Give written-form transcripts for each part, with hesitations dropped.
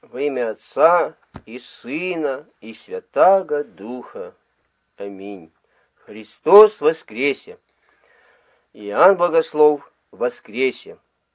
Во имя Отца и Сына и Святаго Духа. Аминь. Христос воскресе! Иоанн Богослов воскресе!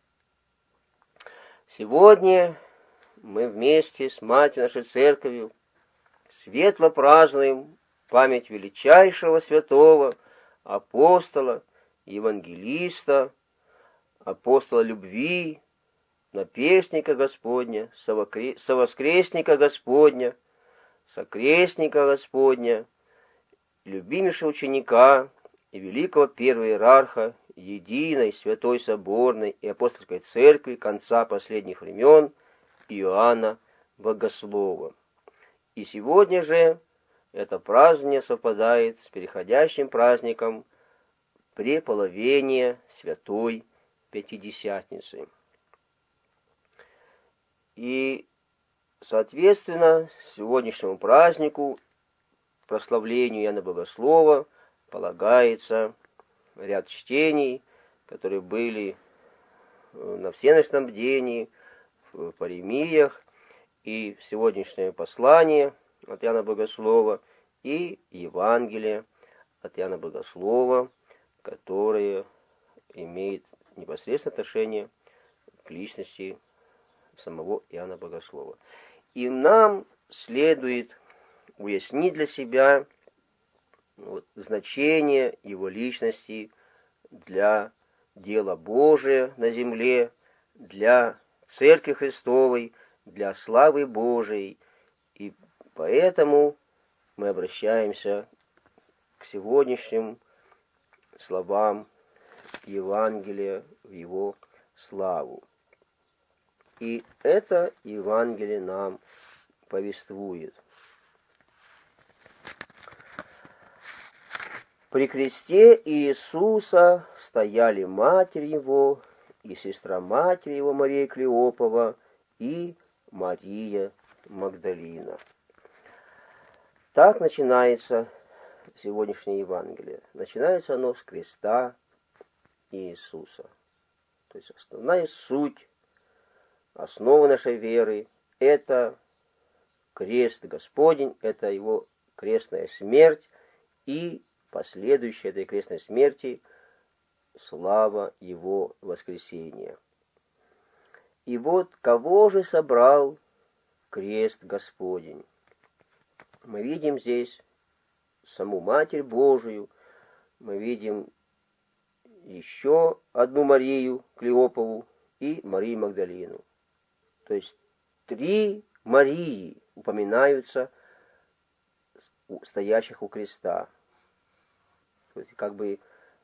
Сегодня мы вместе с Матерью нашей Церковью светло празднуем память величайшего святого апостола, евангелиста, апостола любви, наперстника Господня, совоскресника Господня, сокрестника Господня, любимейшего ученика и великого первого иерарха единой святой соборной и апостольской церкви конца последних времен Иоанна Богослова. И сегодня же это празднование совпадает с переходящим праздником преполовения Святой Пятидесятницы. И, соответственно, сегодняшнему празднику, прославлению Иоанна Богослова, полагается ряд чтений, которые были на всеночном бдении, в паремиях, и в сегодняшнее послание от Иоанна Богослова, и Евангелие от Иоанна Богослова, которое имеет непосредственное отношение к личности самого Иоанна Богослова. И нам следует уяснить для себя значение его личности для дела Божия на земле, для Церкви Христовой, для славы Божией. И поэтому мы обращаемся к сегодняшним словам Евангелия в его славу. И это Евангелие нам повествует. При кресте Иисуса стояли матерь его и сестра матери его Мария Клеопова и Мария Магдалина. Так начинается сегодняшнее Евангелие. Начинается оно с креста Иисуса. То есть основная суть, основа нашей веры — это крест Господень, это его крестная смерть и последующая этой крестной смерти слава его воскресения. И вот кого же собрал крест Господень? Мы видим здесь саму Матерь Божию, мы видим еще одну Марию Клеопову и Марию Магдалину. То есть 3 Марии упоминаются стоящих у креста. То есть как бы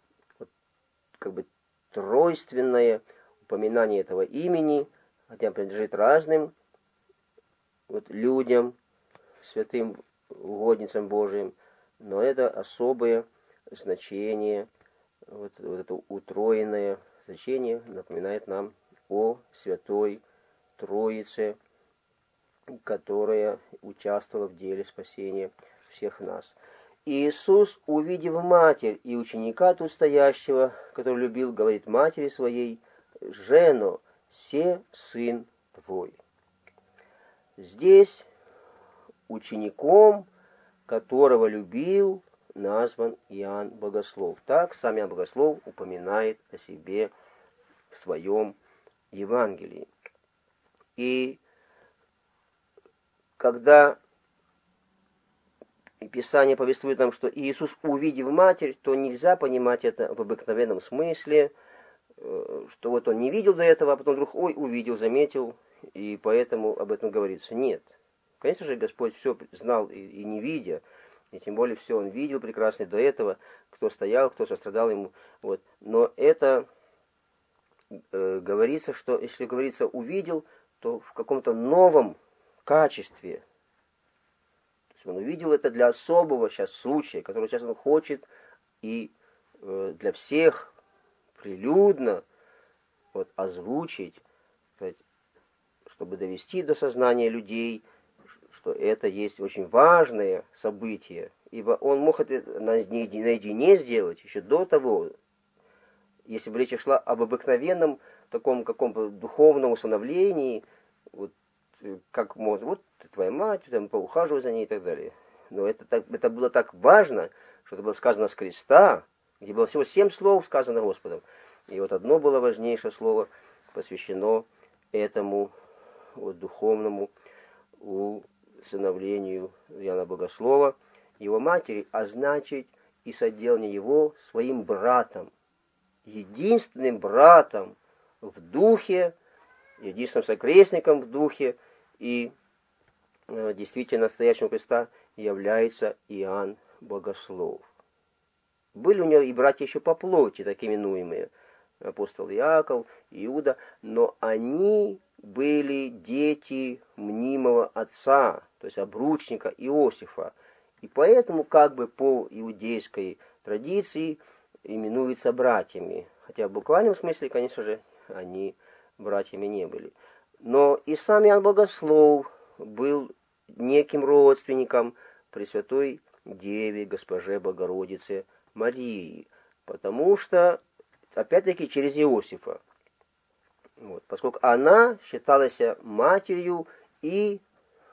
тройственное упоминание этого имени, хотя принадлежит разным людям, святым угодницам Божиим, но это особое значение, это утроенное значение напоминает нам о Святой Троице, которая участвовала в деле спасения всех нас. Иисус, увидев матерь и ученика тут стоящего, который любил, говорит матери своей: «Жено, се сын твой». Здесь учеником, которого любил, назван Иоанн Богослов. Так сам Иоанн Богослов упоминает о себе в своем Евангелии. И когда Писание повествует нам, что Иисус, увидев матерь, то нельзя понимать это в обыкновенном смысле, что вот он не видел до этого, а потом вдруг, увидел, заметил, и поэтому об этом говорится. Нет. Конечно же, Господь все знал и не видя, и тем более все он видел прекрасно до этого, кто стоял, кто сострадал ему. Но это говорится, что если говорится «увидел», то в каком-то новом качестве. Он увидел это для особого сейчас случая, который сейчас он хочет и для всех прилюдно озвучить, чтобы довести до сознания людей, что это есть очень важное событие, ибо он мог это наедине сделать еще до того, если бы речь шла об обыкновенном таком каком-то духовном усыновлении, как можно, вот твоя мать, там, поухаживай за ней и так далее. Но это было так важно, что это было сказано с креста, где было всего 7 слов сказано Господом. И вот одно было важнейшее слово, посвящено этому вот духовному усыновлению Иоанна Богослова, его матери, а значит и соделание его своим братом, единственным братом в духе, единственным сокрестником в духе, и действительно настоящим Христа является Иоанн Богослов. Были у него и братья еще по плоти, так именуемые, апостол Иаков, Иуда, но они были дети мнимого отца, то есть обручника Иосифа, и поэтому как бы по иудейской традиции именуются братьями, хотя в буквальном смысле, конечно же, они братьями не были. Но и сам Иоанн Богослов был неким родственником Пресвятой Деве, Госпоже Богородице Марии, потому что, опять-таки, через Иосифа, вот, поскольку она считалась матерью и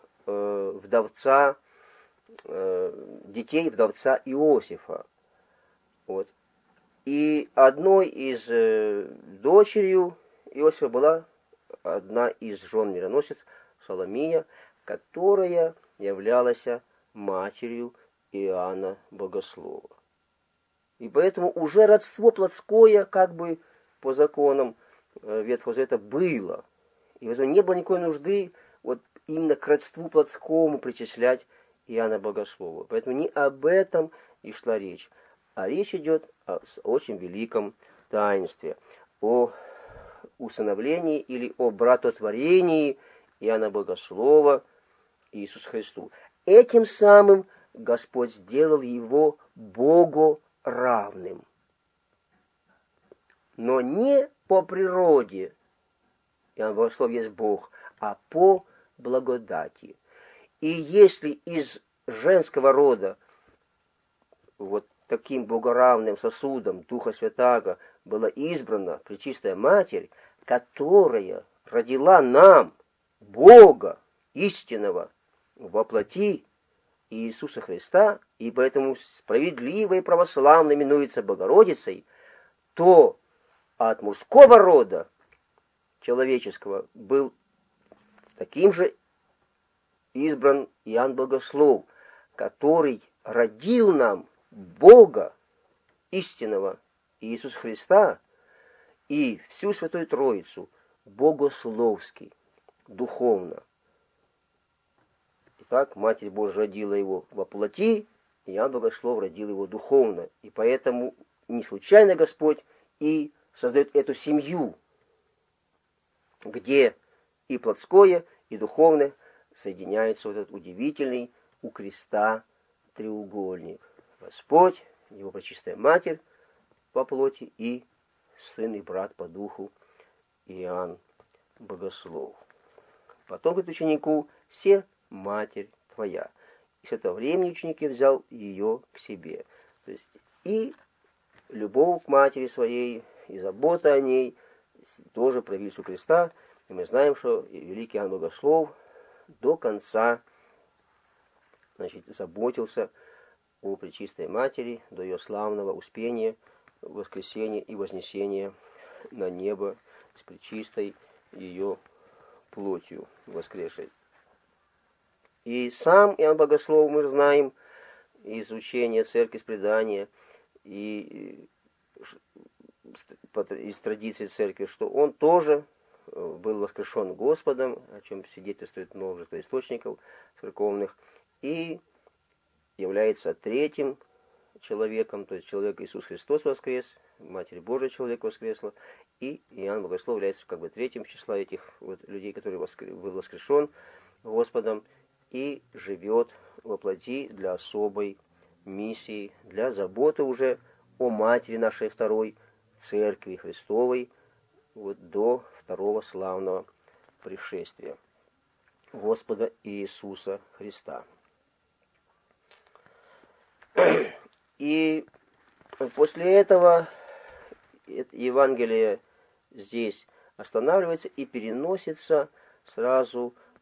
детей вдовца Иосифа. Вот. И одной из дочерью Иосифа была одна из жен мироносец Соломия, которая являлась матерью Иоанна Богослова. И поэтому уже родство плотское, как бы по законам Ветхого Завета, было. И поэтому не было никакой нужды вот именно к родству плотскому причислять Иоанна Богослова. Поэтому не об этом и шла речь. А речь идет о очень великом таинстве, о усыновлении или о братотворении Иоанна Богослова Иисусу Христу. Этим самым Господь сделал его Богу равным. Но не по природе, Иоанн Богослов есть Бог, а по благодати. И если из женского рода вот таким богоравным сосудом Духа Святаго была избрана Пречистая Матерь, которая родила нам Бога истинного во плоти Иисуса Христа, и поэтому справедливо и православно именуется Богородицей, то от мужского рода человеческого был таким же избран Иоанн Богослов, который родил нам Бога истинного Иисуса Христа и всю Святую Троицу богословски, духовно. Итак, Матерь Божия родила его во плоти, и Иоанн Богослов родил его духовно. И поэтому не случайно Господь и создает эту семью, где и плотское, и духовное соединяется в этот удивительный у креста треугольник. Господь, Его Пречистая Матерь по плоти и сын и брат по духу Иоанн Богослов. Потом говорит ученику: «Се Матерь твоя». И с этого времени ученик взял ее к себе. То есть и любовь к матери своей, и забота о ней тоже проявились у креста. И мы знаем, что великий Иоанн Богослов до конца, заботился о Пречистой Матери, до ее славного успения, воскресения и вознесения на небо с пречистой ее плотью воскресшей. И сам Иоанн Богослов, мы знаем из учения церкви, из предания и из традиции церкви, что он тоже был воскрешен Господом, о чем свидетельствует множество источников церковных, и является третьим человеком, то есть человек Иисус Христос воскрес, Матерь Божия человек воскресла, и Иоанн Богослов является как бы третьим в числа этих вот людей, который был воскрешен Господом и живет во плоти для особой миссии, для заботы уже о Матери нашей второй, Церкви Христовой, вот до второго славного пришествия Господа Иисуса Христа. И после этого Евангелие здесь останавливается и переносится сразу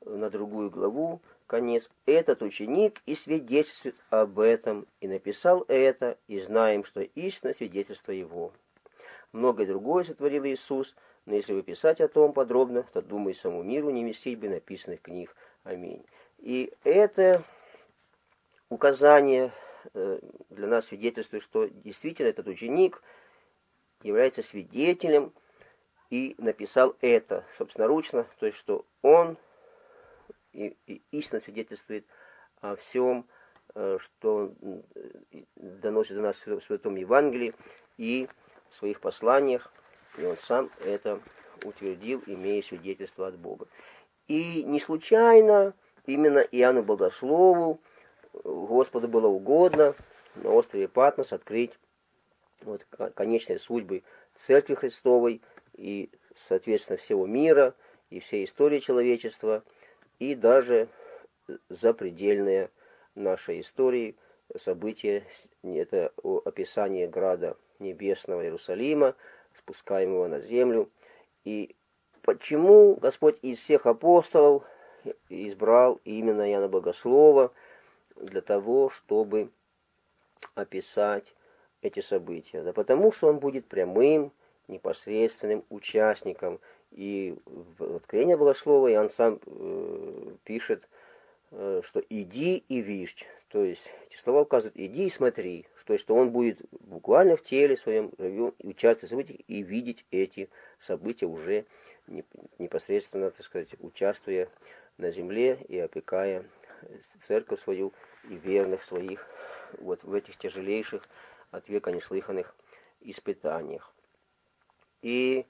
на другую главу, конец, этот ученик и свидетельствует об этом, и написал это, и знаем, что истинно свидетельство его. Многое другое сотворил Иисус, но если выписать о том подробно, то, думаю, самому миру не вместить бы написанных книг. Аминь. И это указание для нас свидетельствует, что действительно этот ученик является свидетелем и написал это собственноручно, то есть что он и истинно свидетельствует о всем, что доносит до нас в Святом Евангелии и в своих посланиях, и он сам это утвердил, имея свидетельство от Бога. И не случайно именно Иоанну Богослову Господу было угодно на острове Патмос открыть конечные судьбы Церкви Христовой и, соответственно, всего мира и всей истории человечества, и даже запредельные нашей истории события, это описание Града Небесного Иерусалима, спускаемого на землю. И почему Господь из всех апостолов избрал именно Иоанна Богослова для того, чтобы описать эти события? Да потому что он будет прямым, непосредственным участником. И в Откровении Богослова Иоанн сам пишет, что «иди и виждь». То есть эти слова указывают «иди и смотри», то есть что он будет буквально в теле своем участвовать в событиях и видеть эти события уже непосредственно, так сказать, участвуя на земле и опекая церковь свою и верных своих вот в этих тяжелейших от века неслыханных испытаниях. И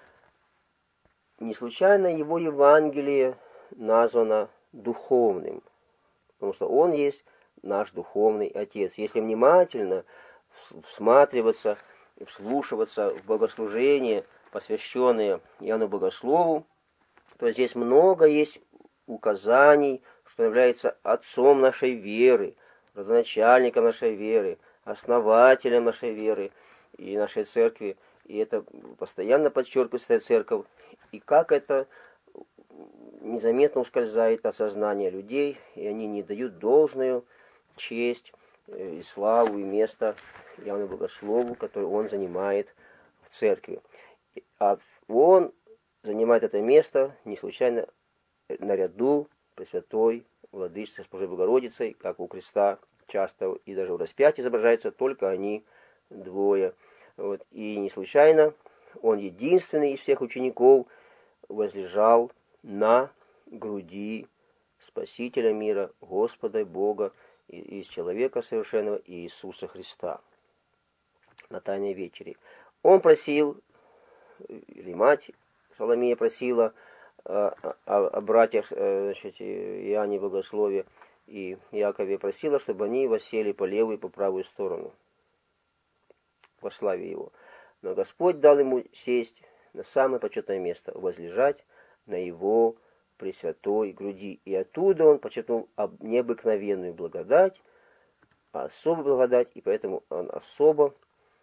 не случайно его Евангелие названо духовным, потому что он есть наш духовный Отец. Если внимательно всматриваться и вслушиваться в богослужение, посвященное Иоанну Богослову, то здесь много есть указаний, что является отцом нашей веры, родоначальником нашей веры, основателем нашей веры и нашей церкви. И это постоянно подчеркивается церковь. И как это незаметно ускользает от сознания людей, и они не дают должную честь и славу и место Иоанну Богослову, который он занимает в церкви. А он занимает это место не случайно наряду Пресвятой Владычицы Госпожой Богородицей, как у креста часто и даже в распятии изображаются только они двое. И не случайно он единственный из всех учеников возлежал на груди Спасителя мира, Господа Бога, из человека совершенного Иисуса Христа на Тайной вечере. Он просил, или мать Соломея просила о братьях, значит, Иоанне Богослове и Иакове, просила, чтобы они воссели по левую и по правую сторону во славе его. Но Господь дал ему сесть на самое почетное место, возлежать на его пресвятой груди. И оттуда он подчеркнул необыкновенную благодать, особую благодать, и поэтому он особо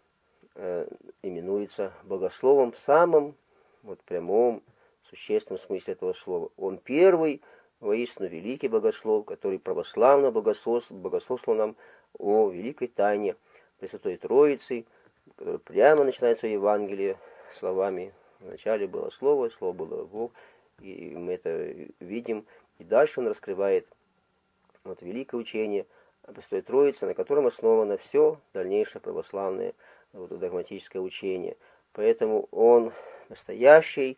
именуется богословом в самом прямом, существенном смысле этого слова. Он первый, воистину великий богослов, который православно богословствовал нам о великой тайне Пресвятой Троицы, который прямо начинает свое Евангелие словами: «Вначале было Слово, Слово было Бог», и мы это видим. И дальше он раскрывает великое учение о Пресвятой Троице, на котором основано все дальнейшее православное догматическое учение. Поэтому он настоящий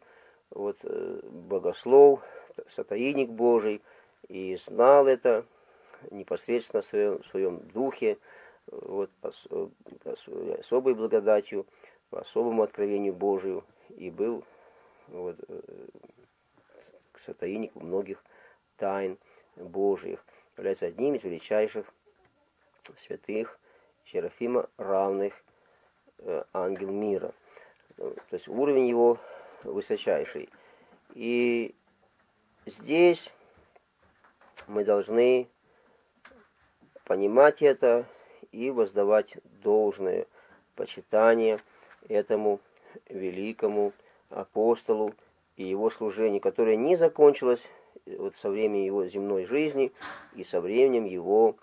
богослов, сотейник Божий, и знал это непосредственно в своем духе, особой благодатью, по особому откровению Божию, и был сотейником многих тайн Божьих, является одним из величайших святых Серафима, равных ангел мира. То есть уровень его высочайший. И здесь мы должны понимать это и воздавать должное почитание этому великому апостолу и его служению, которое не закончилось вот со временем его земной жизни и со временем его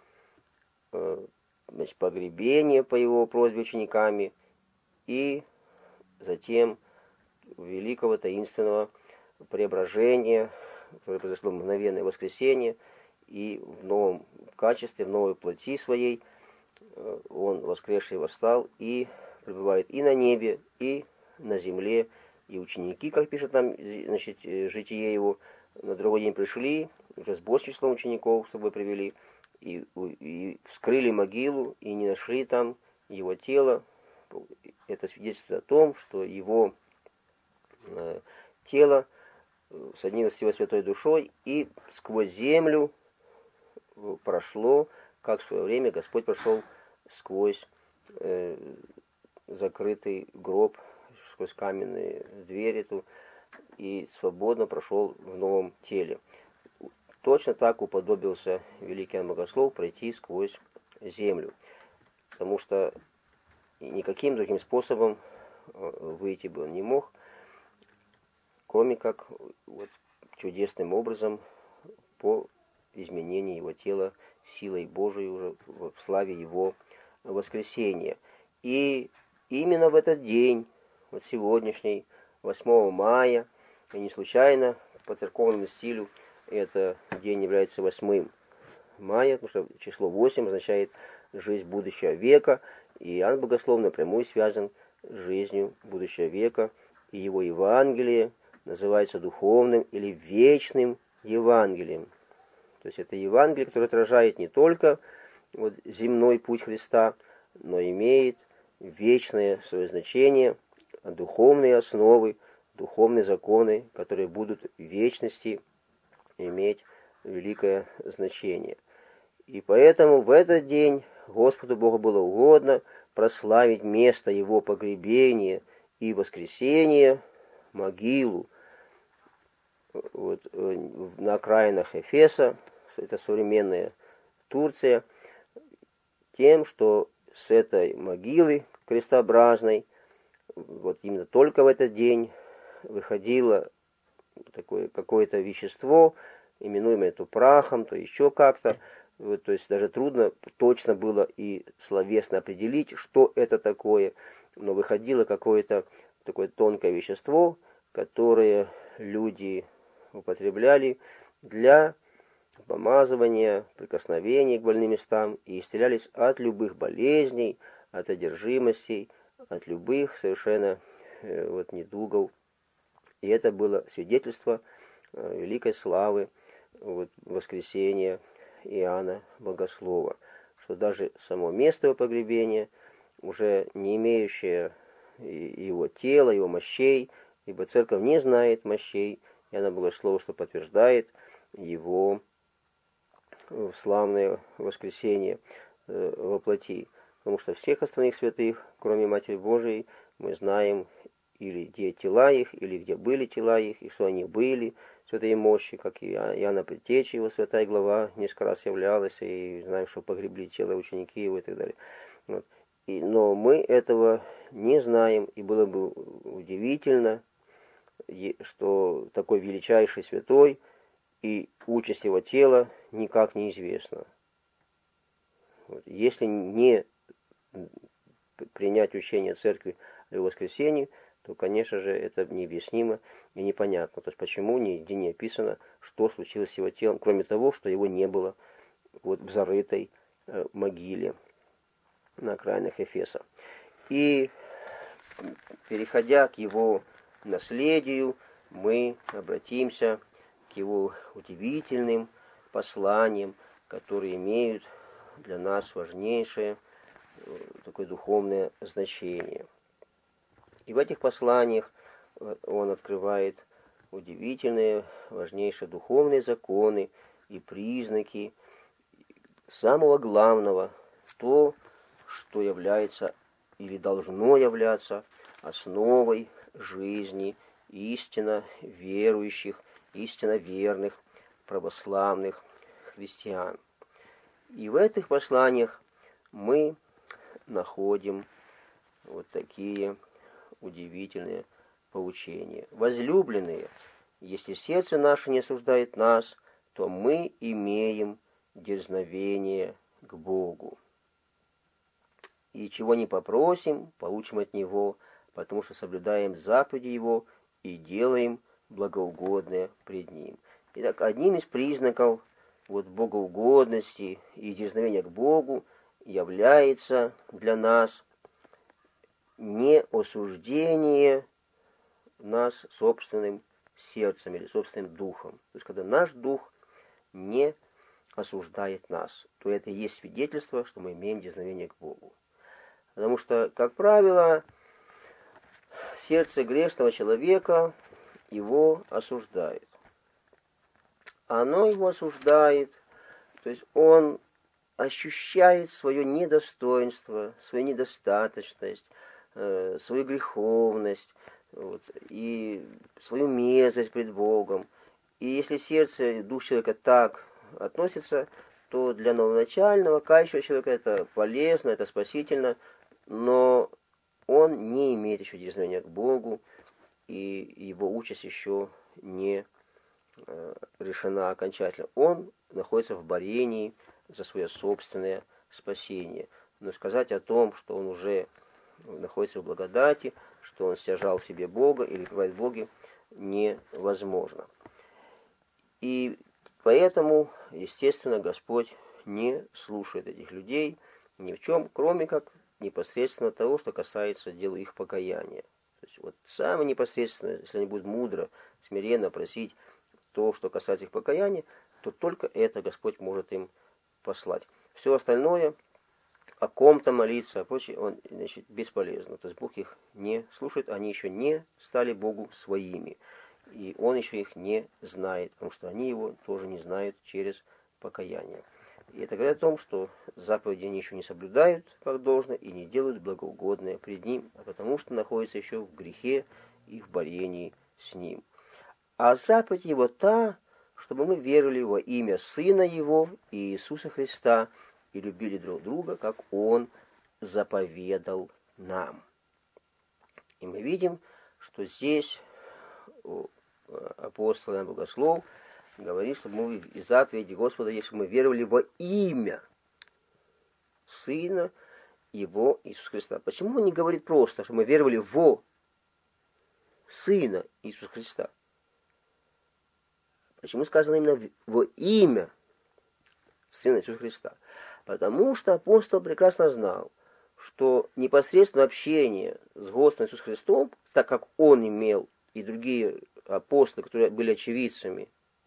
погребения по его просьбе учениками, и затем великого таинственного преображения, которое произошло мгновенное воскресение, и в новом качестве, в новой плоти своей он, воскресший, восстал и пребывает и на небе, и на земле. И ученики, как пишет нам, значит, житие его, на другой день пришли, уже с большим числом учеников с собой привели, и вскрыли могилу, и не нашли там его тело. Это свидетельствует о том, что его тело соединилось с его святой душой, и сквозь землю прошло, как в свое время Господь прошел сквозь закрытый гроб, сквозь каменные двери эту, и свободно прошел в новом теле. Точно так уподобился великий Иоанн Богослов пройти сквозь землю, потому что никаким другим способом выйти бы он не мог, кроме как вот чудесным образом по изменению его тела силой Божией уже в славе его воскресения. И именно в этот день, вот сегодняшний, 8 мая, и не случайно по церковному стилю этот день является 8 мая, потому что число 8 означает жизнь будущего века, и Иоанн Богослов напрямую связан с жизнью будущего века, и его Евангелие называется духовным или вечным Евангелием. То есть это Евангелие, которое отражает не только вот земной путь Христа, но имеет вечное свое значение, духовные основы, духовные законы, которые будут в вечности иметь великое значение. И поэтому в этот день Господу Богу было угодно прославить место Его погребения и воскресения, могилу, вот, на окраинах Эфеса, это современная Турция, тем, что с этой могилы крестообразной, вот именно только в этот день выходило такое какое-то вещество, именуемое то прахом, то еще как-то, вот, то есть даже трудно точно было и словесно определить, что это такое, но выходило какое-то такое тонкое вещество, которое люди употребляли для помазывания, прикосновения к больным местам и исцелялись от любых болезней, от одержимостей, от любых совершенно вот недугов. И это было свидетельство великой славы вот, воскресения Иоанна Богослова, что даже само место его погребения, уже не имеющее его тела, его мощей, ибо церковь не знает мощей Иоанна Богослова, что подтверждает его славное воскресение во плоти. Потому что всех остальных святых, кроме Матери Божией, мы знаем или где тела их, или где были тела их, и что они были, святые мощи, как и Иоанна Предтечи, его святая глава несколько раз являлась, и знаем, что погребли тело ученики его и так далее. Вот. Но мы этого не знаем, и было бы удивительно, что такой величайший святой, и участь его тела никак не известна. Вот. Если не принять учение Церкви о воскресении, то, конечно же, это необъяснимо и непонятно. То есть, почему нигде не описано, что случилось с его телом, кроме того, что его не было вот в зарытой могиле на окраинах Эфеса. И, переходя к его наследию, мы обратимся к его удивительным посланиям, которые имеют для нас важнейшее такое духовное значение. И в этих посланиях он открывает удивительные, важнейшие духовные законы и признаки самого главного, то, что является или должно являться основой жизни истинно верующих, истинно верных православных христиан. И в этих посланиях мы находим вот такие удивительные поучения. Возлюбленные, Если сердце наше не осуждает нас, то мы имеем дерзновение к Богу. И чего не попросим, получим от Него, потому что соблюдаем заповеди Его и делаем благоугодное пред Ним. Итак, одним из признаков богоугодности и дерзновения к Богу является для нас не осуждение нас собственным сердцем или собственным духом. То есть, когда наш дух не осуждает нас, то это и есть свидетельство, что мы имеем дерзновение к Богу. Потому что, как правило, сердце грешного человека его осуждает. Оно его осуждает, то есть он ощущает свое недостоинство, свою недостаточность, свою греховность, и свою мерзость пред Богом. И если сердце, дух человека так относится, то для новоначального, кающего человека это полезно, это спасительно, но он не имеет еще дерзновения к Богу, и его участь еще не решена окончательно. Он находится в борении за свое собственное спасение. Но сказать о том, что он уже находится в благодати, что он стяжал в себе Бога или пребывает в Боге, невозможно. И поэтому, естественно, Господь не слушает этих людей ни в чем, кроме как непосредственно того, что касается дела их покаяния. То есть самое непосредственное, если они будут мудро, смиренно просить то, что касается их покаяния, то только это Господь может им послать. Все остальное, о ком-то молиться, прочее, бесполезно. То есть Бог их не слушает, они еще не стали Богу своими. И Он еще их не знает, потому что они Его тоже не знают через покаяние. И это говорит о том, что заповеди они еще не соблюдают как должно и не делают благоугодное пред Ним, а потому что находятся еще в грехе и в борении с Ним. А заповедь Его та, чтобы мы верили во имя Сына Его, Иисуса Христа, и любили друг друга, как Он заповедал нам. И мы видим, что здесь апостол Иоанн Богослов говорит, что мы из заповеди Господа, если мы веровали во имя Сына Его Иисуса Христа. Почему он не говорит просто, что мы веровали во Сына Иисуса Христа? Почему сказано именно во имя Сына Иисуса Христа? Потому что апостол прекрасно знал, что непосредственное общение с Господом Иисусом Христом, так как он имел и другие апостолы, которые были очевидцами,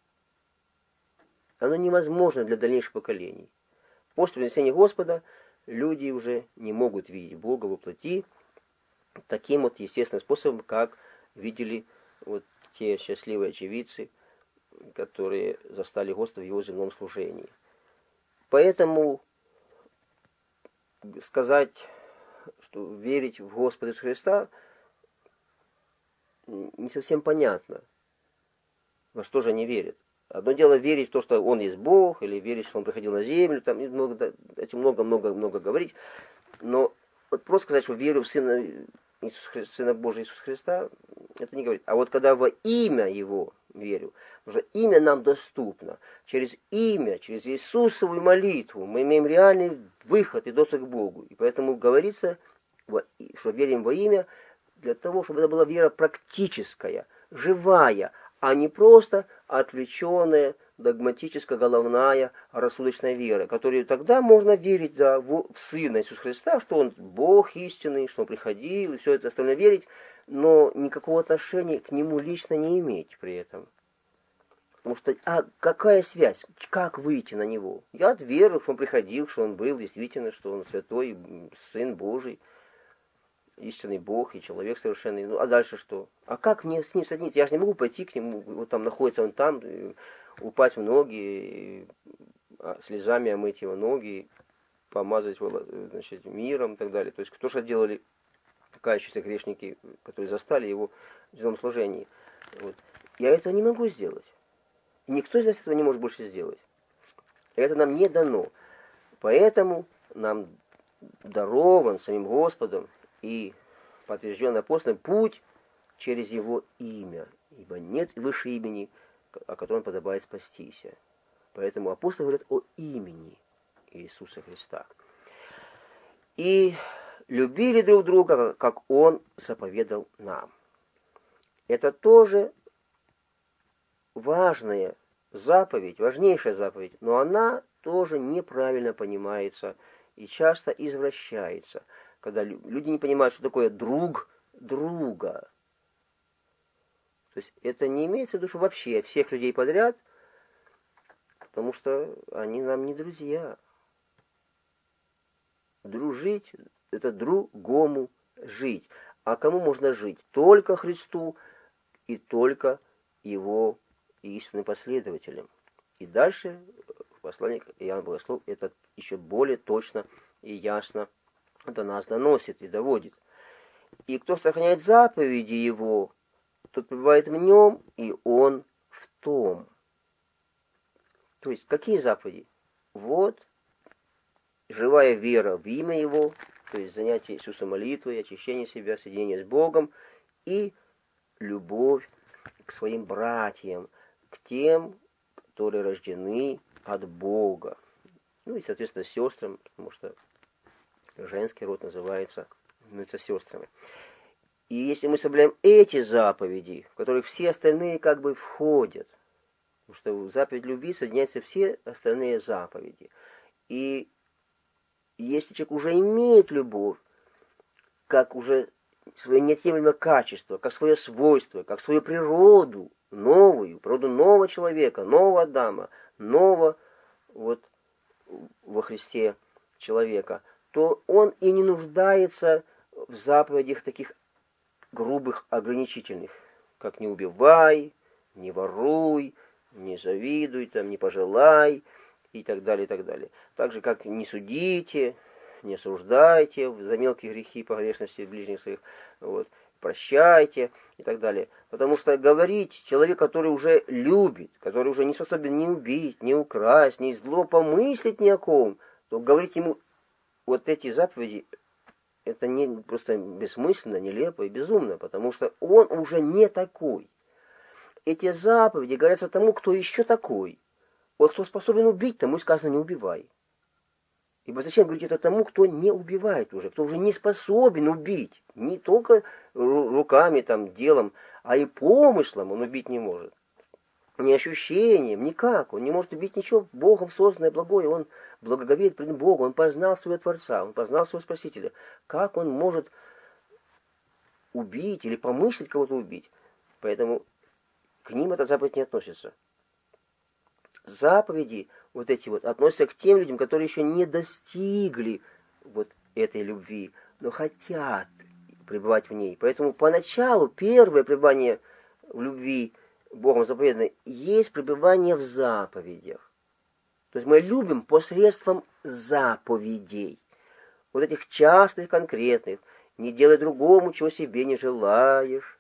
оно невозможно для дальнейших поколений. После вознесения Господа люди уже не могут видеть Бога во плоти таким естественным способом, как видели те счастливые очевидцы, которые застали Господа в Его земном служении. Поэтому сказать, что верить в Господа Иисуса Христа, не совсем понятно, во что же они верят. Одно дело верить в то, что Он есть Бог, или верить, что Он приходил на землю, там много-много говорить, но просто сказать, что верю в Сына Божия Иисуса Христа, это не говорит. А когда во имя Его верю, потому что имя нам доступно. Через имя, через Иисусову молитву мы имеем реальный выход и доступ к Богу. И поэтому говорится, что верим во имя, для того, чтобы это была вера практическая, живая, а не просто отвлеченная, догматическая, головная, рассудочная вера, которой тогда можно верить в Сына Иисуса Христа, что Он Бог истинный, что Он приходил, и все это остальное верить, но никакого отношения к Нему лично не иметь при этом. Потому что, какая связь? Как выйти на Него? Я верю, что Он приходил, что Он был, действительно, что Он святой, Сын Божий, истинный Бог и человек совершенный. А дальше что? А как мне с Ним соединиться? Я же не могу пойти к Нему, там находится Он там, упасть в ноги, слезами омыть Его ноги, помазать миром и так далее. То есть, кто же делали кающиеся грешники, которые застали Его в земном служении? Я этого не могу сделать. Никто из нас этого не может больше сделать. Это нам не дано. Поэтому нам дарован самим Господом и подтвержден апостолом путь через Его имя, ибо нет выше имени, о котором подобает спастись. Поэтому апостолы говорят о имени Иисуса Христа. И любили друг друга, как Он заповедал нам. Это тоже важная заповедь, важнейшая заповедь, но она тоже неправильно понимается и часто извращается, когда люди не понимают, что такое друг друга. То есть это не имеется в виду, что вообще всех людей подряд, потому что они нам не друзья. Дружить — это другому жить. А кому можно жить? Только Христу и только Его истинным последователям. И дальше посланник Иоанна Богослов это еще более точно и ясно до нас доносит и доводит. И кто сохраняет заповеди Его, тот пребывает в Нем, и Он в том. То есть, какие заповеди? Вот живая вера в имя Его, то есть занятие Иисуса молитвой, очищение себя, соединение с Богом и любовь к своим братьям, к тем, которые рождены от Бога. Ну и, соответственно, сестрам, потому что женский род называется, сестрами. И если мы соблюдаем эти заповеди, в которых все остальные как бы входят, потому что в заповедь любви соединяются все остальные заповеди. И если человек уже имеет любовь, как уже свое неотъемлемое качество, как свое свойство, как свою природу новую, природу нового человека, нового Адама, нового вот во Христе человека, то он и не нуждается в заповедях таких грубых, ограничительных, как не убивай, не воруй, не завидуй, там, не пожелай и так далее, и так далее. Так же, как не судите, не осуждайте за мелкие грехи, погрешности ближних своих, вот, прощайте и так далее. Потому что говорить человек, который уже любит, который уже не способен ни убить, ни украсть, ни зло помыслить ни о ком, то говорить ему вот эти заповеди, это не просто бессмысленно, нелепо и безумно, потому что он уже не такой. Эти заповеди говорятся тому, кто еще такой. Вот кто способен убить, тому и сказано не убивай. Ибо зачем говорить это тому, кто не убивает уже, кто уже не способен убить, не только руками, там, делом, а и помыслом он убить не может. Ни ощущением, никак. Он не может убить ничего Богом созданное благое. Он благоговеет пред Богом. Он познал своего Творца. Он познал своего Спасителя. Как он может убить или помыслить кого-то убить? Поэтому к ним эта заповедь не относится. Заповеди вот эти вот относятся к тем людям, которые еще не достигли вот этой любви, но хотят пребывать в ней. Поэтому поначалу первое пребывание в любви Богом заповеданной есть пребывание в заповедях. То есть мы любим посредством заповедей. Вот этих частых, конкретных. Не делай другому, чего себе не желаешь.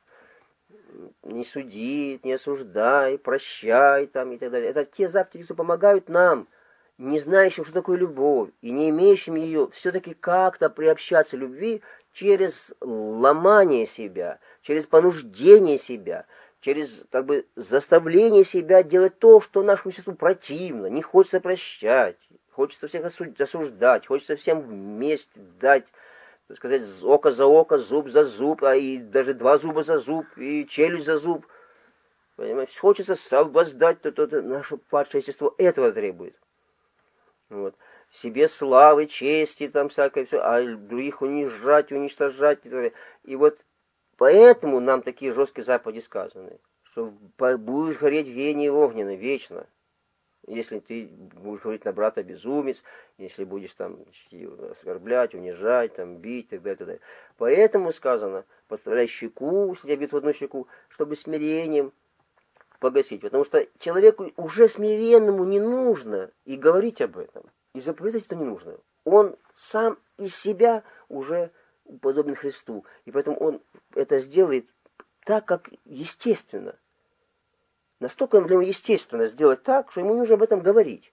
Не суди, не осуждай, прощай там и так далее. Это те заповеди, что помогают нам, не знающим, что такое любовь, и не имеющим ее, все-таки как-то приобщаться любви через ломание себя, через понуждение себя, через как бы заставление себя делать то, что нашему существу противно, не хочется прощать, хочется всех осуждать, хочется всем вместе дать, так сказать, око за око, зуб за зуб, а и даже два зуба за зуб, и челюсть за зуб. Понимаете, хочется воздать, то наше падшее естество этого требует. Вот. Себе славы, чести, там всякое все, а других унижать, уничтожать. И вот поэтому нам такие жесткие заповеди сказаны, что будешь гореть в гении огненной вечно. Если ты будешь говорить на брата безумец, если будешь там оскорблять, унижать, там, бить, и так далее, так далее. Поэтому сказано, подставляй щеку, если тебя бьют в одну щеку, чтобы смирением погасить. Потому что человеку уже смиренному не нужно и говорить об этом. И заповедать это не нужно. Он сам из себя уже подобен Христу. И поэтому он это сделает так, как естественно. Настолько для него естественно сделать так, что ему нужно об этом говорить.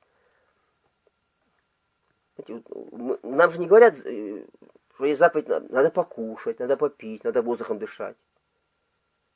Нам же не говорят, что есть заповедь, надо покушать, надо попить, надо воздухом дышать.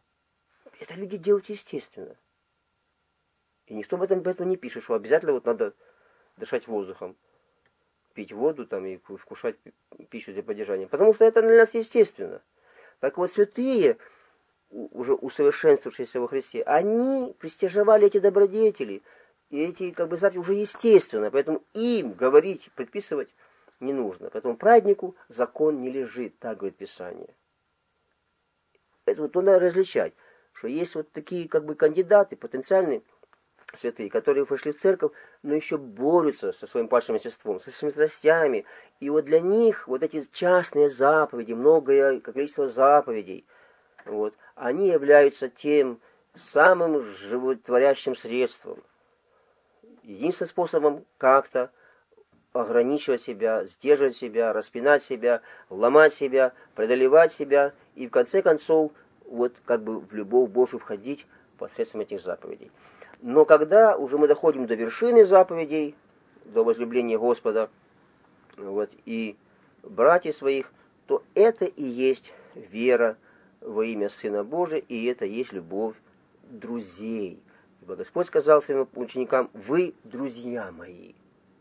Это люди делают естественно. И никто об этом не пишет, что обязательно вот надо дышать воздухом, пить воду там и вкушать пищу для поддержания. Потому что это для нас естественно. Так вот, святые, уже усовершенствовавшиеся во Христе, они пристижевали эти добродетели, и эти заповеди уже естественно, поэтому им говорить, предписывать не нужно. Поэтому праведнику закон не лежит, так говорит Писание. Это вот надо различать, что есть вот такие кандидаты, потенциальные святые, которые вошли в церковь, но еще борются со своим падшим естеством, со своими страстями. И вот для них вот эти частные заповеди, многое количество заповедей, вот, они являются тем самым животворящим средством. Единственным способом как-то ограничивать себя, сдерживать себя, распинать себя, ломать себя, преодолевать себя и в конце концов в любовь Божию входить посредством этих заповедей. Но когда уже мы доходим до вершины заповедей, до возлюбления Господа и братьев своих, то это и есть вера во имя Сына Божия, и это есть любовь друзей. Ибо Господь сказал своим ученикам: «Вы друзья мои».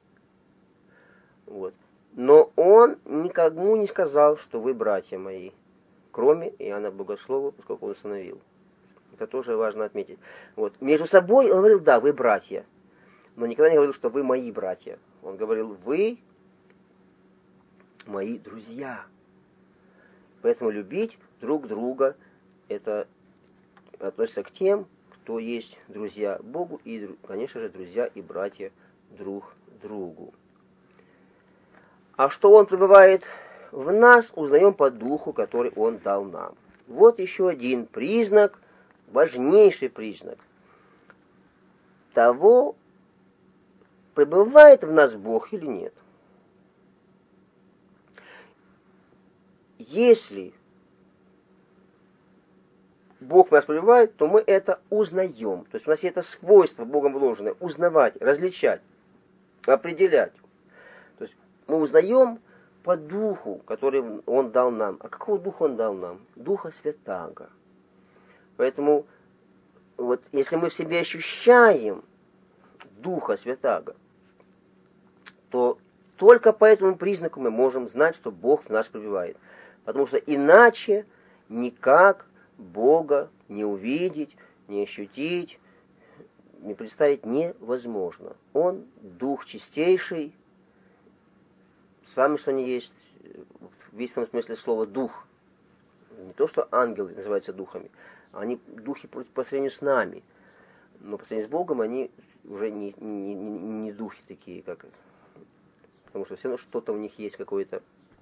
Но Он никому не сказал, что вы братья мои, кроме Иоанна Богослова, поскольку Он установил. Это тоже важно отметить. Между собой Он говорил: да, вы братья, но никогда не говорил, что вы мои братья. Он говорил: вы мои друзья. Поэтому любить друг друга — это относится к тем, кто есть друзья Богу и, конечно же, друзья и братья друг другу. А что Он пребывает в нас, узнаем по духу, который Он дал нам. Вот еще один признак, важнейший признак того, пребывает в нас Бог или нет. Если Бог в нас пребывает, то мы это узнаем. То есть у нас есть это свойство Богом вложенное — узнавать, различать, определять. То есть мы узнаем по духу, который Он дал нам. А какого духа Он дал нам? Духа Святаго. Поэтому если мы в себе ощущаем Духа Святаго, то только по этому признаку мы можем знать, что Бог в нас пребывает. Потому что иначе никак Бога не увидеть, не ощутить, не представить невозможно. Он Дух чистейший, самый что ни есть, в истинном смысле слова Дух. Не то, что ангелы называются духами, они духи по сравнению с нами. Но по сравнению с Богом они уже не духи такие, потому что все равно что-то у них есть, какое-то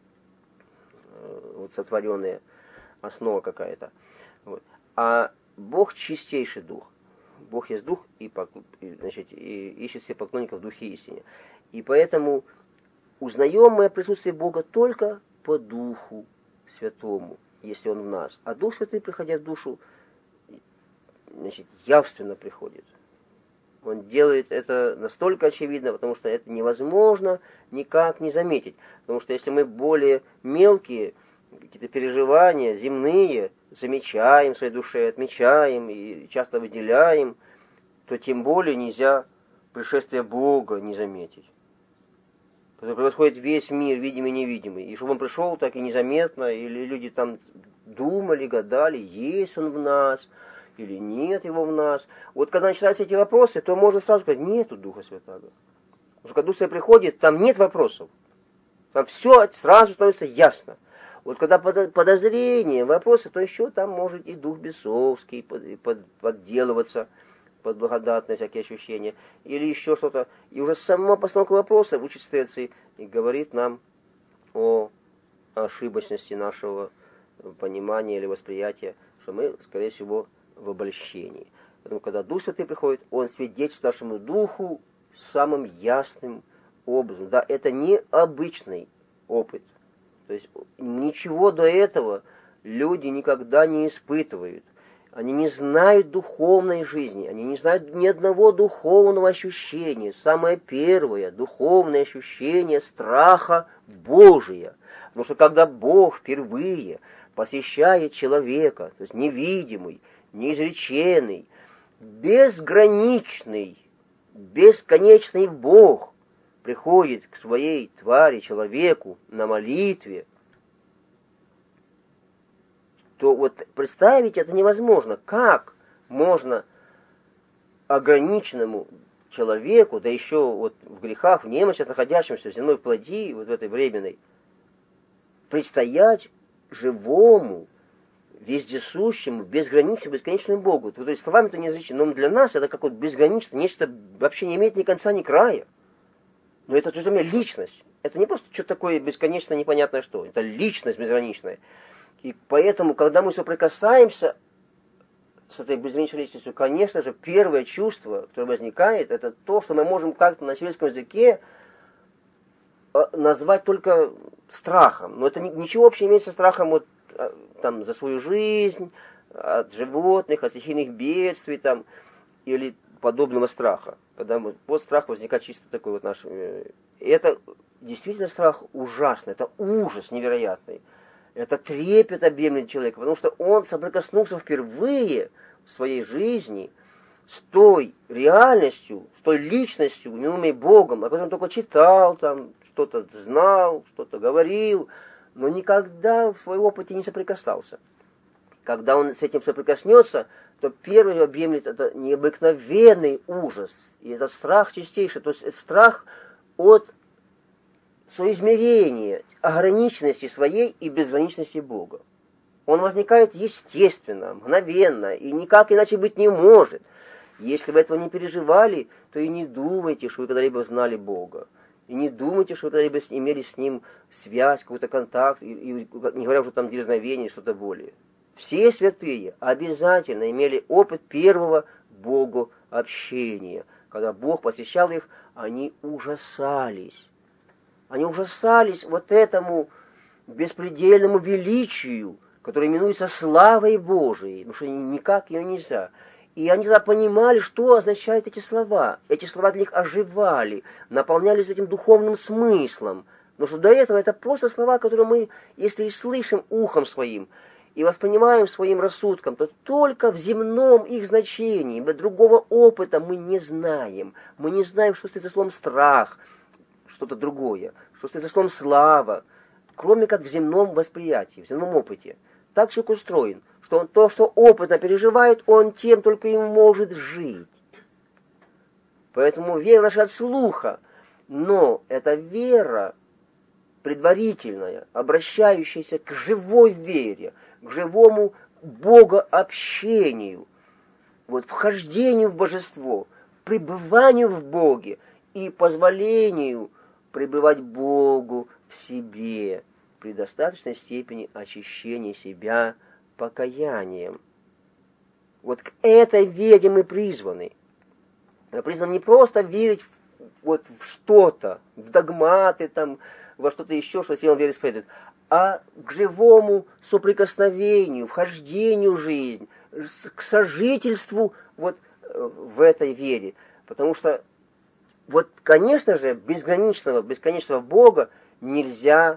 сотворенная основа какая-то. А Бог чистейший Дух. Бог есть Дух, и ищет себе поклонников в Духе истине. И поэтому узнаем мы о присутствии Бога только по Духу Святому, если Он в нас. А Дух Святый, приходя в душу, явственно приходит. Он делает это настолько очевидно, потому что это невозможно никак не заметить. Потому что если мы более мелкие какие-то переживания, земные, замечаем в своей душе, отмечаем и часто выделяем, то тем более нельзя пришествие Бога не заметить. Потому что происходит весь мир, видимый и невидимый. И чтобы Он пришел так и незаметно, или люди там думали, гадали, есть Он в нас, или нет Его в нас. Когда начинаются эти вопросы, то можно сразу сказать: нету Духа Святаго. Потому что когда Дух Святой приходит, там нет вопросов. Там все сразу становится ясно. Когда подозрения, вопросы, то еще там может и дух бесовский подделываться под благодатные всякие ощущения, или еще что-то. И уже сама постановка вопроса учит стрельцы и говорит нам о ошибочности нашего понимания или восприятия, что мы, скорее всего, в обольщении. Поэтому, когда Дух Святый приходит, Он свидетельствует нашему духу самым ясным образом. Да, это не обычный опыт. То есть ничего до этого люди никогда не испытывают. Они не знают духовной жизни, они не знают ни одного духовного ощущения. Самое первое духовное ощущение страха Божия. Потому что когда Бог впервые посещает человека, то есть невидимый, неизреченный, безграничный, бесконечный Бог приходит к своей твари, человеку, на молитве, то вот представить это невозможно. Как можно ограниченному человеку, да еще вот в грехах, в немощах, находящемуся в земной плоти, вот в этой временной, предстоять живому, вездесущему, безграничному, бесконечному Богу. То есть словами это неизречено, но для нас это какое-то безграничное, нечто вообще не имеет ни конца, ни края. Но это в то же время личность. Это не просто что-то такое бесконечное, непонятное что. Это личность безграничная. И поэтому, когда мы соприкасаемся с этой безграничной личностью, конечно же, первое чувство, которое возникает, это то, что мы можем как-то на человеческом языке назвать только страхом. Но это ничего общего имеет со страхом вот, там, за свою жизнь, от животных, от стихийных бедствий там, или подобного страха. Когда вот страх возникает чисто такой вот наш. Это действительно страх ужасный, это ужас невероятный. Это трепет объемлет человека, потому что он соприкоснулся впервые в своей жизни с той реальностью, с той личностью, неумной Богом, о которой он только читал, там, что-то знал, что-то говорил, но никогда в своем опыте не соприкасался. Когда он с этим соприкоснется, то первый объемлет это необыкновенный ужас, и это страх чистейший, то есть это страх от соизмерения, ограниченности своей и безграничности Бога. Он возникает естественно, мгновенно, и никак иначе быть не может. Если вы этого не переживали, то и не думайте, что вы когда-либо знали Бога. И не думайте, что вы когда-либо имели с Ним связь, какой-то контакт, и не говоря уже там дерзновение, что-то более. Все святые обязательно имели опыт первого Богу общения. Когда Бог посещал их, они ужасались. Они ужасались вот этому беспредельному величию, которое именуется славой Божией, потому что никак ее нельзя. И они тогда понимали, что означают эти слова. Эти слова для них оживали, наполнялись этим духовным смыслом. Но что до этого это просто слова, которые мы, если и слышим ухом своим, и воспринимаем своим рассудком, то только в земном их значении, другого опыта мы не знаем. Мы не знаем, что стоит за словом страх, что-то другое, что стоит за словом слава, кроме как в земном восприятии, в земном опыте. Так человек устроен, что он то, что опытно переживает, он тем только и может жить. Поэтому вера наша от слуха, но эта вера предварительная, обращающаяся к живой вере, к живому богообщению, вот, вхождению в божество, пребыванию в Боге и позволению пребывать Богу в себе при достаточной степени очищения себя покаянием. Вот к этой вере мы призваны. Мы призваны не просто верить вот в что-то, в догматы, там, во что-то еще, что силам веры исповедует, а к живому соприкосновению, вхождению в жизнь, к сожительству вот в этой вере. Потому что вот, конечно же, бесконечного Бога нельзя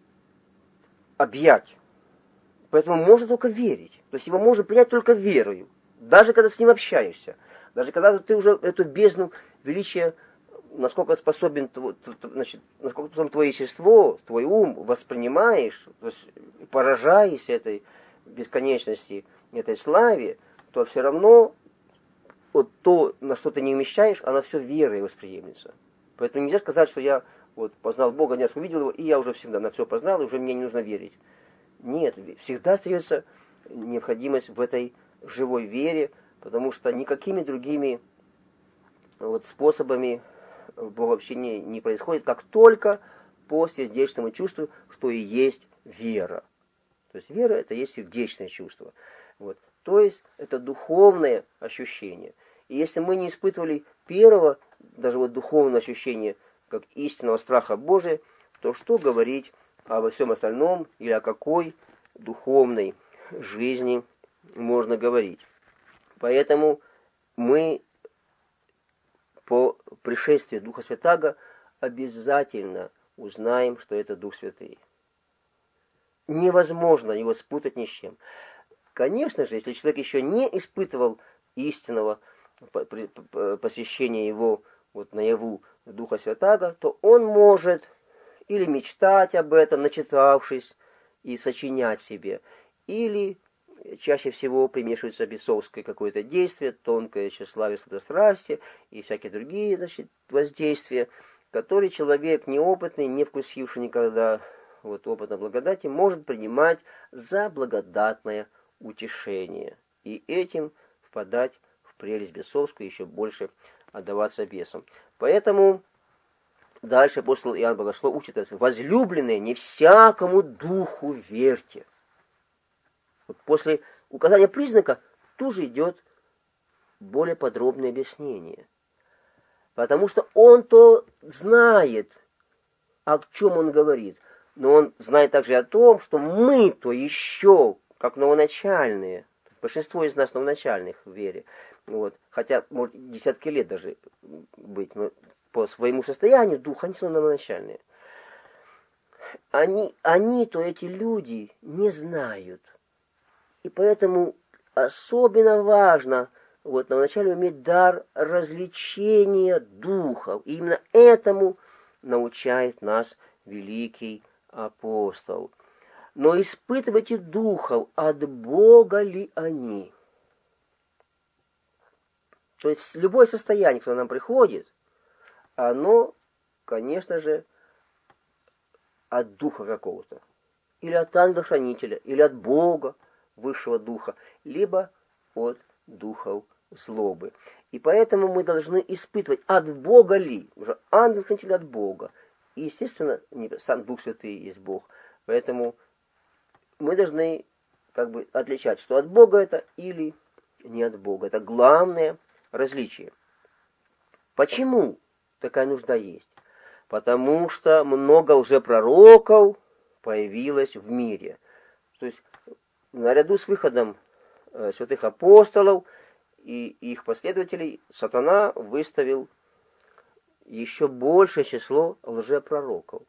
объять. Поэтому можно только верить. То есть его можно принять только верою. Даже когда с ним общаешься. Даже когда ты уже эту бездну величия, насколько способен, значит, насколько способен твое естество, твой ум воспринимаешь, то есть поражаясь этой бесконечности, этой славе, то все равно вот то, на что ты не вмещаешь, оно все верой восприемлется. Поэтому нельзя сказать, что я вот познал Бога, не раз увидел его, и я уже всегда на все познал, и уже мне не нужно верить. Нет, всегда остается необходимость в этой живой вере, потому что никакими другими вот способами богообщения не происходит, как только по сердечному чувству, что и есть вера. То есть вера — это есть сердечное чувство. Вот. То есть это духовное ощущение. И если мы не испытывали первого, даже вот духовного ощущения, как истинного страха Божия, то что говорить обо всем остальном или о какой духовной жизни можно говорить? Поэтому мы по пришествии Духа Святаго обязательно узнаем, что это Дух Святый. Невозможно его спутать ни с чем. конечно же, если человек еще не испытывал истинного посвящения его вот наяву Духа Святаго, то он может или мечтать об этом, начитавшись, и сочинять себе, или чаще всего примешивается бесовское какое-то действие, тонкое тщеславие, сладострастие и всякие другие, значит, воздействия, которые человек неопытный, не вкусивший никогда вот опыта благодати, может принимать за благодатное утешение. И этим впадать в прелесть бесовскую, еще больше отдаваться бесам. Поэтому дальше апостол Иоанн Богослов учит нас: возлюбленные, не всякому духу верьте. Вот после указания признака тут же идет более подробное объяснение. Потому что он-то знает, о чем он говорит. Но он знает также о том, что мы-то еще, как новоначальные, большинство из нас новоначальных в вере, вот, хотя, может, десятки лет даже быть, но по своему состоянию духа они все равно новоначальные. Они-то, эти люди, не знают. И поэтому особенно важно вот вначале иметь дар развлечения духов. И именно этому научает нас великий апостол. Но испытывайте духов, от Бога ли они. То есть любое состояние, которое нам приходит, оно, конечно же, от духа какого-то. Или от ангела-хранителя, или от Бога, высшего духа, либо от духов злобы. И поэтому мы должны испытывать, от Бога ли. Уже ангел-хранитель от Бога. И, естественно, сам Дух Святый есть Бог. Поэтому мы должны как бы отличать, что от Бога это или не от Бога. Это главное различие. Почему такая нужда есть? Потому что много лжепророков появилось в мире. То есть наряду с выходом святых апостолов и их последователей сатана выставил еще большее число лжепророков.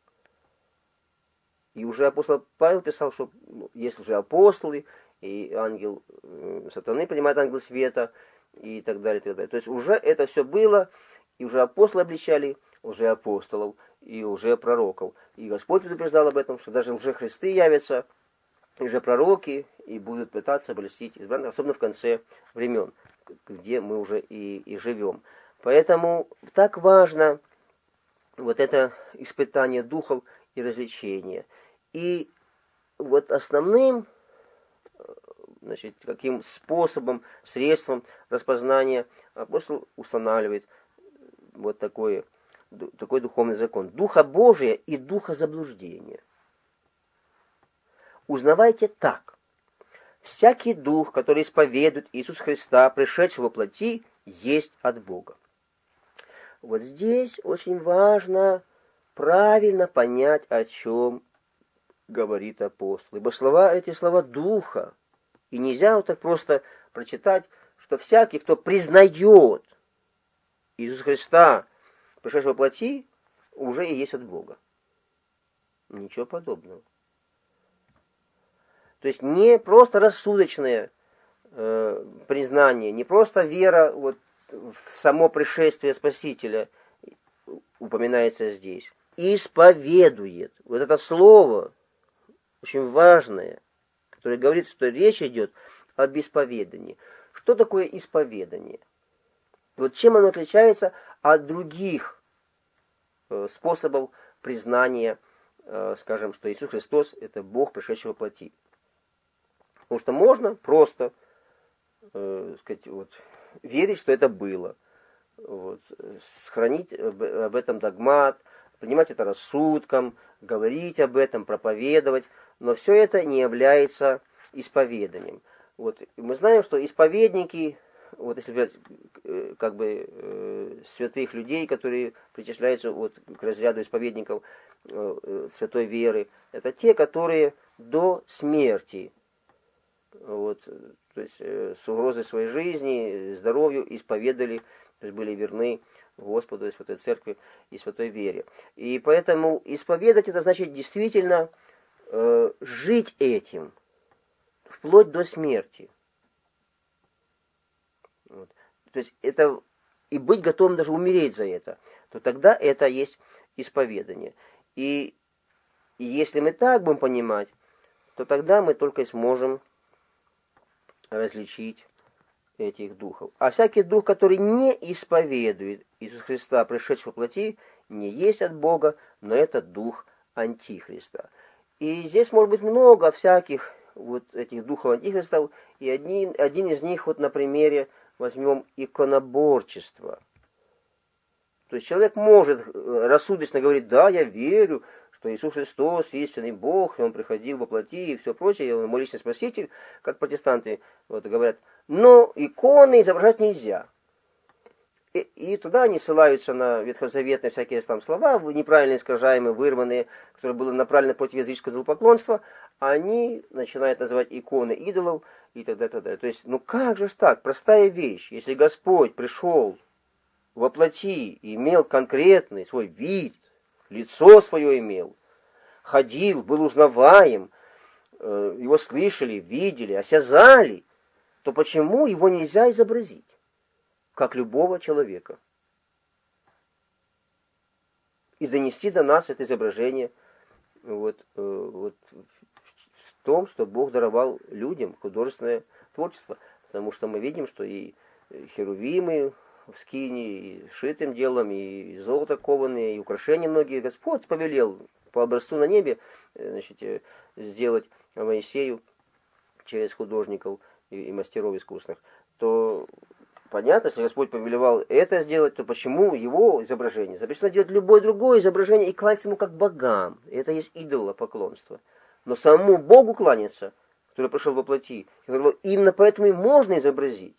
И уже апостол Павел писал, что есть лжеапостолы, и ангел сатаны принимает ангел света, и так далее, и так далее. То есть уже это все было, и уже апостолы обличали лжеапостолов и лжепророков. И Господь предупреждал об этом, что даже лжехристы явятся, и лжепророки, и будут пытаться обольстить избранных, особенно в конце времен, где мы уже и живем. Поэтому так важно вот это испытание духов и развлечения. И вот основным, значит, каким способом, средством распознания апостол устанавливает вот такой духовный закон. Духа Божия и духа заблуждения. Узнавайте так. Всякий дух, который исповедует Иисуса Христа, пришедшего во плоти, есть от Бога. Вот здесь очень важно правильно понять, о чем говорит апостол. Ибо эти слова духа. И нельзя вот так просто прочитать, что всякий, кто признает Иисуса Христа, пришедшего во плоти, уже и есть от Бога. Ничего подобного. То есть не просто рассудочное признание, не просто вера вот в само пришествие Спасителя упоминается здесь. Исповедует. Вот это слово очень важное, которое говорит, что речь идет об исповедании. Что такое исповедание? Вот чем оно отличается от других способов признания, скажем, что Иисус Христос — это Бог, пришедший во плоти. Потому что можно просто сказать, вот, верить, что это было, вот, сохранить об этом догмат, принимать это рассудком, говорить об этом, проповедовать, но все это не является исповеданием. Вот, мы знаем, что исповедники, вот если взять как бы святых людей, которые причисляются вот к разряду исповедников святой веры, это те, которые до смерти, вот, то есть с угрозой своей жизни, здоровью исповедали, то есть были верны Господу и Святой Церкви и Святой Вере. И поэтому исповедать — это значит действительно жить этим, вплоть до смерти. Вот. То есть это и быть готовым даже умереть за это, то тогда это есть исповедание. И если мы так будем понимать, то тогда мы только сможем различить этих духов. А всякий дух, который не исповедует Иисуса Христа, пришедшего в плоти, не есть от Бога, но это дух Антихриста. И здесь может быть много всяких вот этих духов Антихристов, и один из них вот на примере возьмем иконоборчество. То есть человек может рассудочно говорить: да, я верю, что Иисус Христос истинный Бог, и Он приходил во плоти и все прочее, и Он мой личный Спаситель, как протестанты вот говорят. Но иконы изображать нельзя. И туда они ссылаются на ветхозаветные всякие там слова, неправильно искажаемые, вырванные, которые были направлены против языческого идолопоклонства, они начинают называть иконы идолов и так далее, так далее. То есть, ну как же ж так, простая вещь, если Господь пришел во плоти и имел конкретный свой вид, лицо свое имел, ходил, был узнаваем, его слышали, видели, осязали, то почему его нельзя изобразить, как любого человека, и донести до нас это изображение вот в том, что Бог даровал людям художественное творчество, потому что мы видим, что и херувимы в скине, и шитым делом, и золото кованые, и украшения многие Господь повелел по образцу на небе, значит, сделать Моисею через художников и мастеров искусных, то понятно, если Господь повелевал это сделать, то почему его изображение? Запрещено делать любое другое изображение и кланяться ему как богам. Это есть идолопоклонство. Но самому Богу кланяться, который пришел во плоти, именно поэтому и можно изобразить.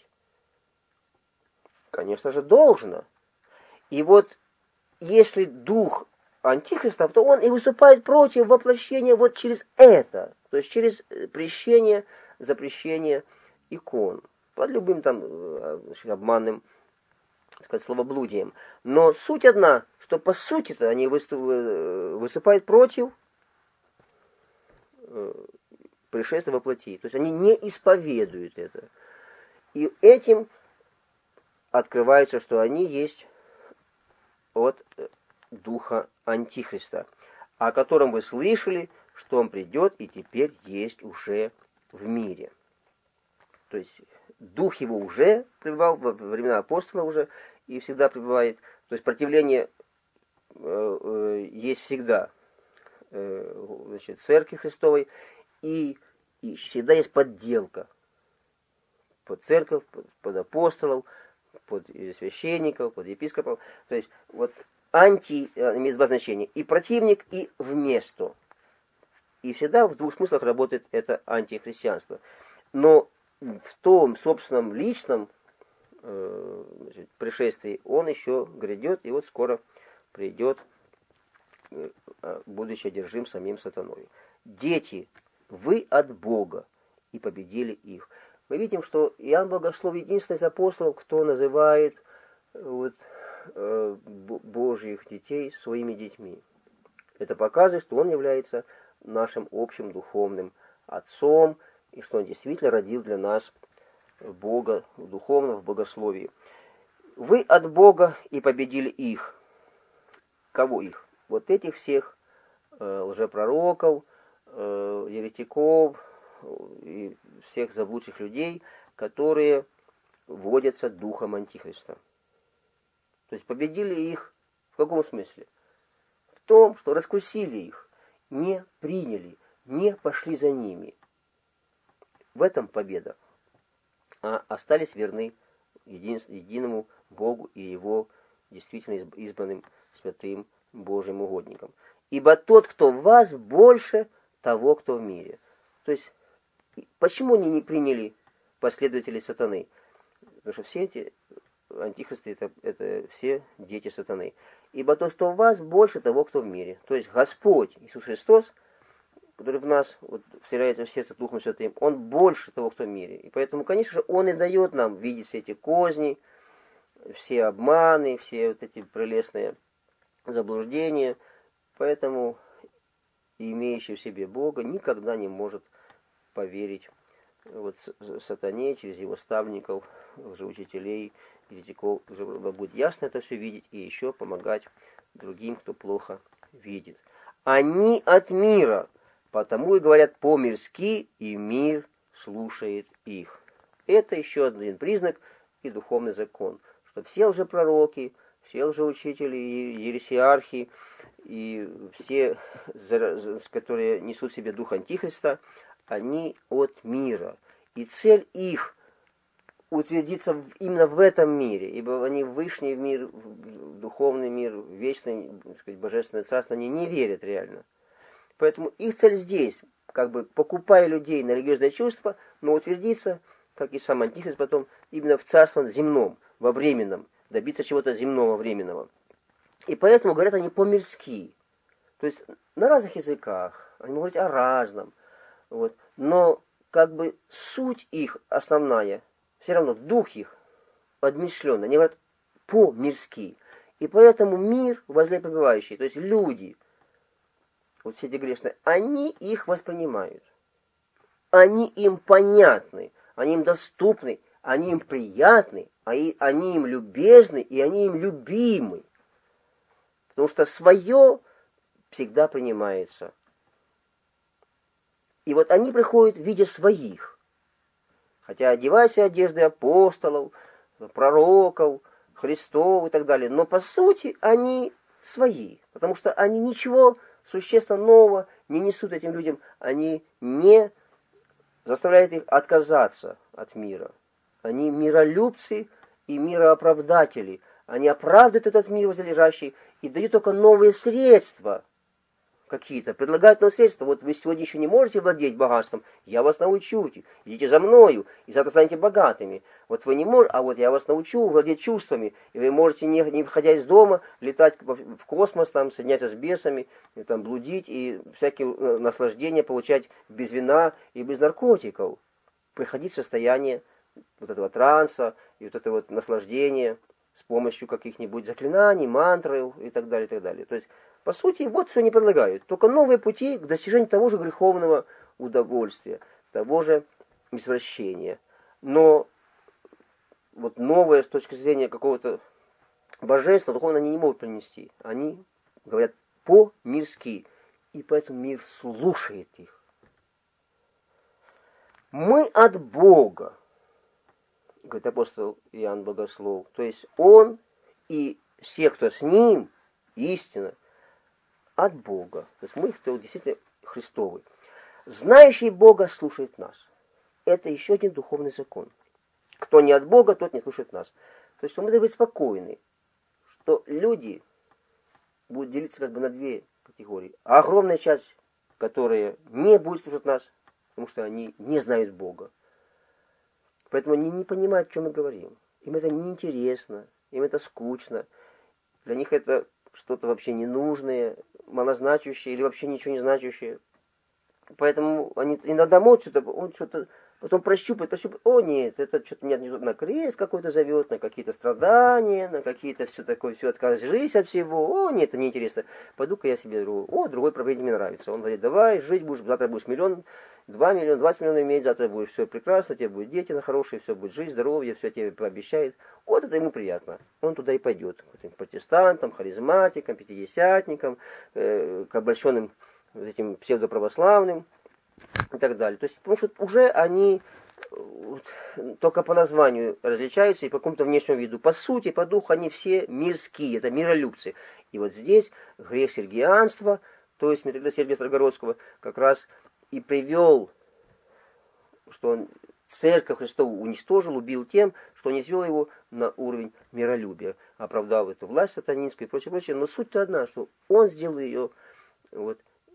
Конечно же, должно. И вот если дух Антихриста, то он и выступает против воплощения вот через это, то есть через прещение, запрещение икон, под любым там обманным, так сказать, словоблудием. Но суть одна, что по сути-то они выступают против пришествия во плоти. То есть они не исповедуют это. И этим открывается, что они есть от духа Антихриста, о котором вы слышали, что он придет и теперь есть уже в мире. То есть дух его уже пребывал во времена апостола уже и всегда пребывает. То есть противление есть всегда значит, Церкви Христовой, и всегда есть подделка под церковь, под апостолов, под священников, под епископов. То есть вот имеет два значения: и противник, и вместо. И всегда в двух смыслах работает это антихристианство. Но в том собственном личном значит, пришествии он еще грядет, и вот скоро придет, будучи одержим самим сатаной. Дети, вы от Бога, и победили их. Мы видим, что Иоанн Богослов единственный из апостолов, кто называет вот, Божьих детей своими детьми. Это показывает, что он является нашим общим духовным отцом, и что он действительно родил для нас Бога в духовном, в богословии. Вы от Бога и победили их. Кого их? Вот этих всех лжепророков, еретиков и всех заблудших людей, которые водятся духом Антихриста. То есть победили их в каком смысле? В том, что раскусили их, не приняли, не пошли за ними. В этом победа. А остались верны единому Богу и Его действительно избранным святым Божьим угодникам. Ибо тот, кто в вас, больше того, кто в мире. То есть, почему они не приняли последователей сатаны? Потому что все эти антихристы это все дети сатаны. Ибо тот, кто в вас, больше того, кто в мире. То есть Господь Иисус Христос, который в нас вот, вселяется в сердце Духом Святым, Он больше того, кто в мире. И поэтому, конечно же, Он и дает нам видеть все эти козни, все обманы, все вот эти прелестные заблуждения. Поэтому имеющий в себе Бога никогда не может поверить вот сатане, через его ставников, лжеучителей, еретиков, будет ясно это все видеть и еще помогать другим, кто плохо видит. Они от мира, потому и говорят по-мирски, и мир слушает их. Это еще один признак и духовный закон, что все лжепророки, все лжеучители, ересиархи и все, которые несут в себе дух Антихриста, они от мира. И цель их утвердиться именно в этом мире, ибо они в высший мир, в духовный мир, в вечное, так сказать, божественное царство, они не верят реально. Поэтому их цель здесь, как бы покупая людей на религиозное чувство, но утвердиться, как и сам Антихрист потом, именно в царстве земном, во временном, добиться чего-то земного, временного. И поэтому говорят они по-мирски, то есть на разных языках, они могут говорить о разном, вот. Но как бы суть их основная, все равно дух их одмышленный, они говорят по-мирски. И поэтому мир возле побывающий, то есть люди, вот все эти грешные, они их воспринимают. Они им понятны, они им доступны, они им приятны, они им любезны и они им любимы. Потому что свое всегда принимается. И вот они приходят в виде своих. Хотя одеваясь одежды апостолов, пророков, Христов и так далее. Но по сути они свои. Потому что они ничего существенно нового не несут этим людям. Они не заставляют их отказаться от мира. Они миролюбцы и мирооправдатели. Они оправдывают этот мир возлежащий и дают только новые средства какие-то, предлагают нам средства. Вот вы сегодня еще не можете владеть богатством, я вас научу, идите за мною, и завтра станете богатыми. Вот вы не можете, а вот я вас научу владеть чувствами, и вы можете, не выходя из дома, летать в космос, там, соединяться с бесами, и, там, блудить, и всякие наслаждения получать без вина и без наркотиков. Приходить в состояние вот этого транса, и вот это вот наслаждение с помощью каких-нибудь заклинаний, мантры и так далее, и так далее. То есть, по сути, вот все они предлагают. Только новые пути к достижению того же греховного удовольствия, того же извращения. Но вот новое с точки зрения какого-то божества, духовно они не могут принести. Они говорят по-мирски. И поэтому мир слушает их. Мы от Бога, говорит апостол Иоанн Богослов. То есть он и все, кто с ним, истина, от Бога. То есть мы действительно Христовы. Знающий Бога слушает нас. Это еще один духовный закон. Кто не от Бога, тот не слушает нас. То есть мы должны быть спокойны, что люди будут делиться как бы на две категории. А огромная часть, которая не будет слушать нас, потому что они не знают Бога. Поэтому они не понимают, о чем мы говорим. Им это неинтересно, им это скучно. Для них это что-то вообще ненужное, малозначащее или вообще ничего не значащее. Поэтому они иногда могут он что-то, потом прощупает, о нет, это что-то меня на крест какой-то зовет, на какие-то страдания, на какие-то все такое, все отказываюсь от всего, о нет, это неинтересно. Пойду-ка я себе другой проповедник мне нравится. Он говорит, давай, жить будешь, завтра будешь 1 миллион, 2 миллиона, 20 миллионов иметь, завтра будешь все прекрасно, у тебя будут дети на хорошие, все будет жизнь, здоровье, все тебе пообещает. Вот это ему приятно. Он туда и пойдет, к этим протестантам, харизматикам, пятидесятникам, к обольщенным этим псевдоправославным и так далее. То есть, потому что уже они только по названию различаются и по какому-то внешнему виду. По сути, по духу они все мирские, это миролюбцы. И вот здесь грех сергианства, то есть митрополита Сергия Строгородского, как раз и привел, что он церковь Христову уничтожил, убил тем, что не свел его на уровень миролюбия, оправдал эту власть сатанинскую и прочее, прочее. Но суть-то одна, что он сделал ее вот,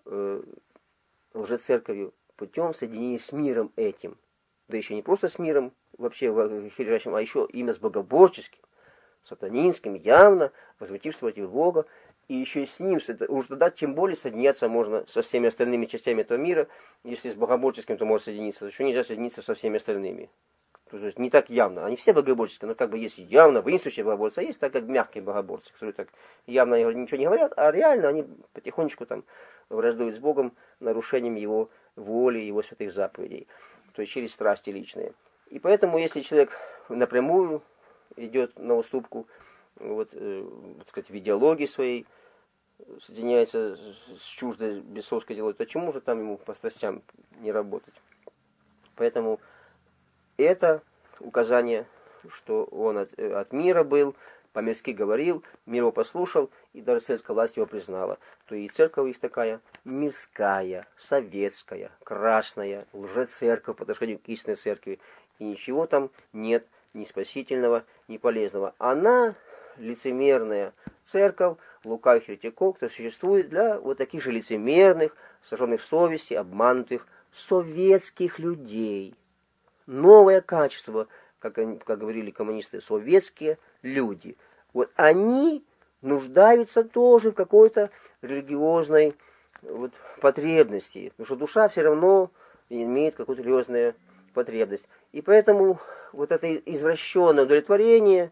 лжецерковью путем соединения с миром этим. Да еще не просто с миром вообще входящим, а еще именно с богоборческим, сатанинским, явно возмутившись против Бога, и еще и с ним, уже тогда тем более соединяться можно со всеми остальными частями этого мира. Если с богоборческим, то можно соединиться, то еще нельзя соединиться со всеми остальными. То есть не так явно. Они все богоборческие, но как бы есть явно воинствующие богоборцы, а есть так как мягкие богоборцы, которые так явно ничего не говорят, а реально они потихонечку там враждуют с Богом нарушением Его воли, Его святых заповедей. то есть через страсти личные. И поэтому, если человек напрямую идет на уступку, вот, так сказать, в идеологии своей, соединяется с чуждой бесовской идеологией, то чему же там ему по страстям не работать? Поэтому это указание, что он от мира был, по-мирски говорил, мир его послушал, и даже сельская власть его признала. То и церковь их такая мирская, советская, красная, лжецерковь по отношению к истинной церкви. И ничего там нет ни спасительного, ни полезного. Она лицемерная церковь, лукавых еретиков, кто существует для вот таких же лицемерных, сожженных совести, обманутых советских людей. Новое качество, как говорили коммунисты, советские люди. Вот они нуждаются тоже в какой-то религиозной вот потребности, потому что душа все равно имеет какую-то религиозную потребность. И поэтому вот это извращенное удовлетворение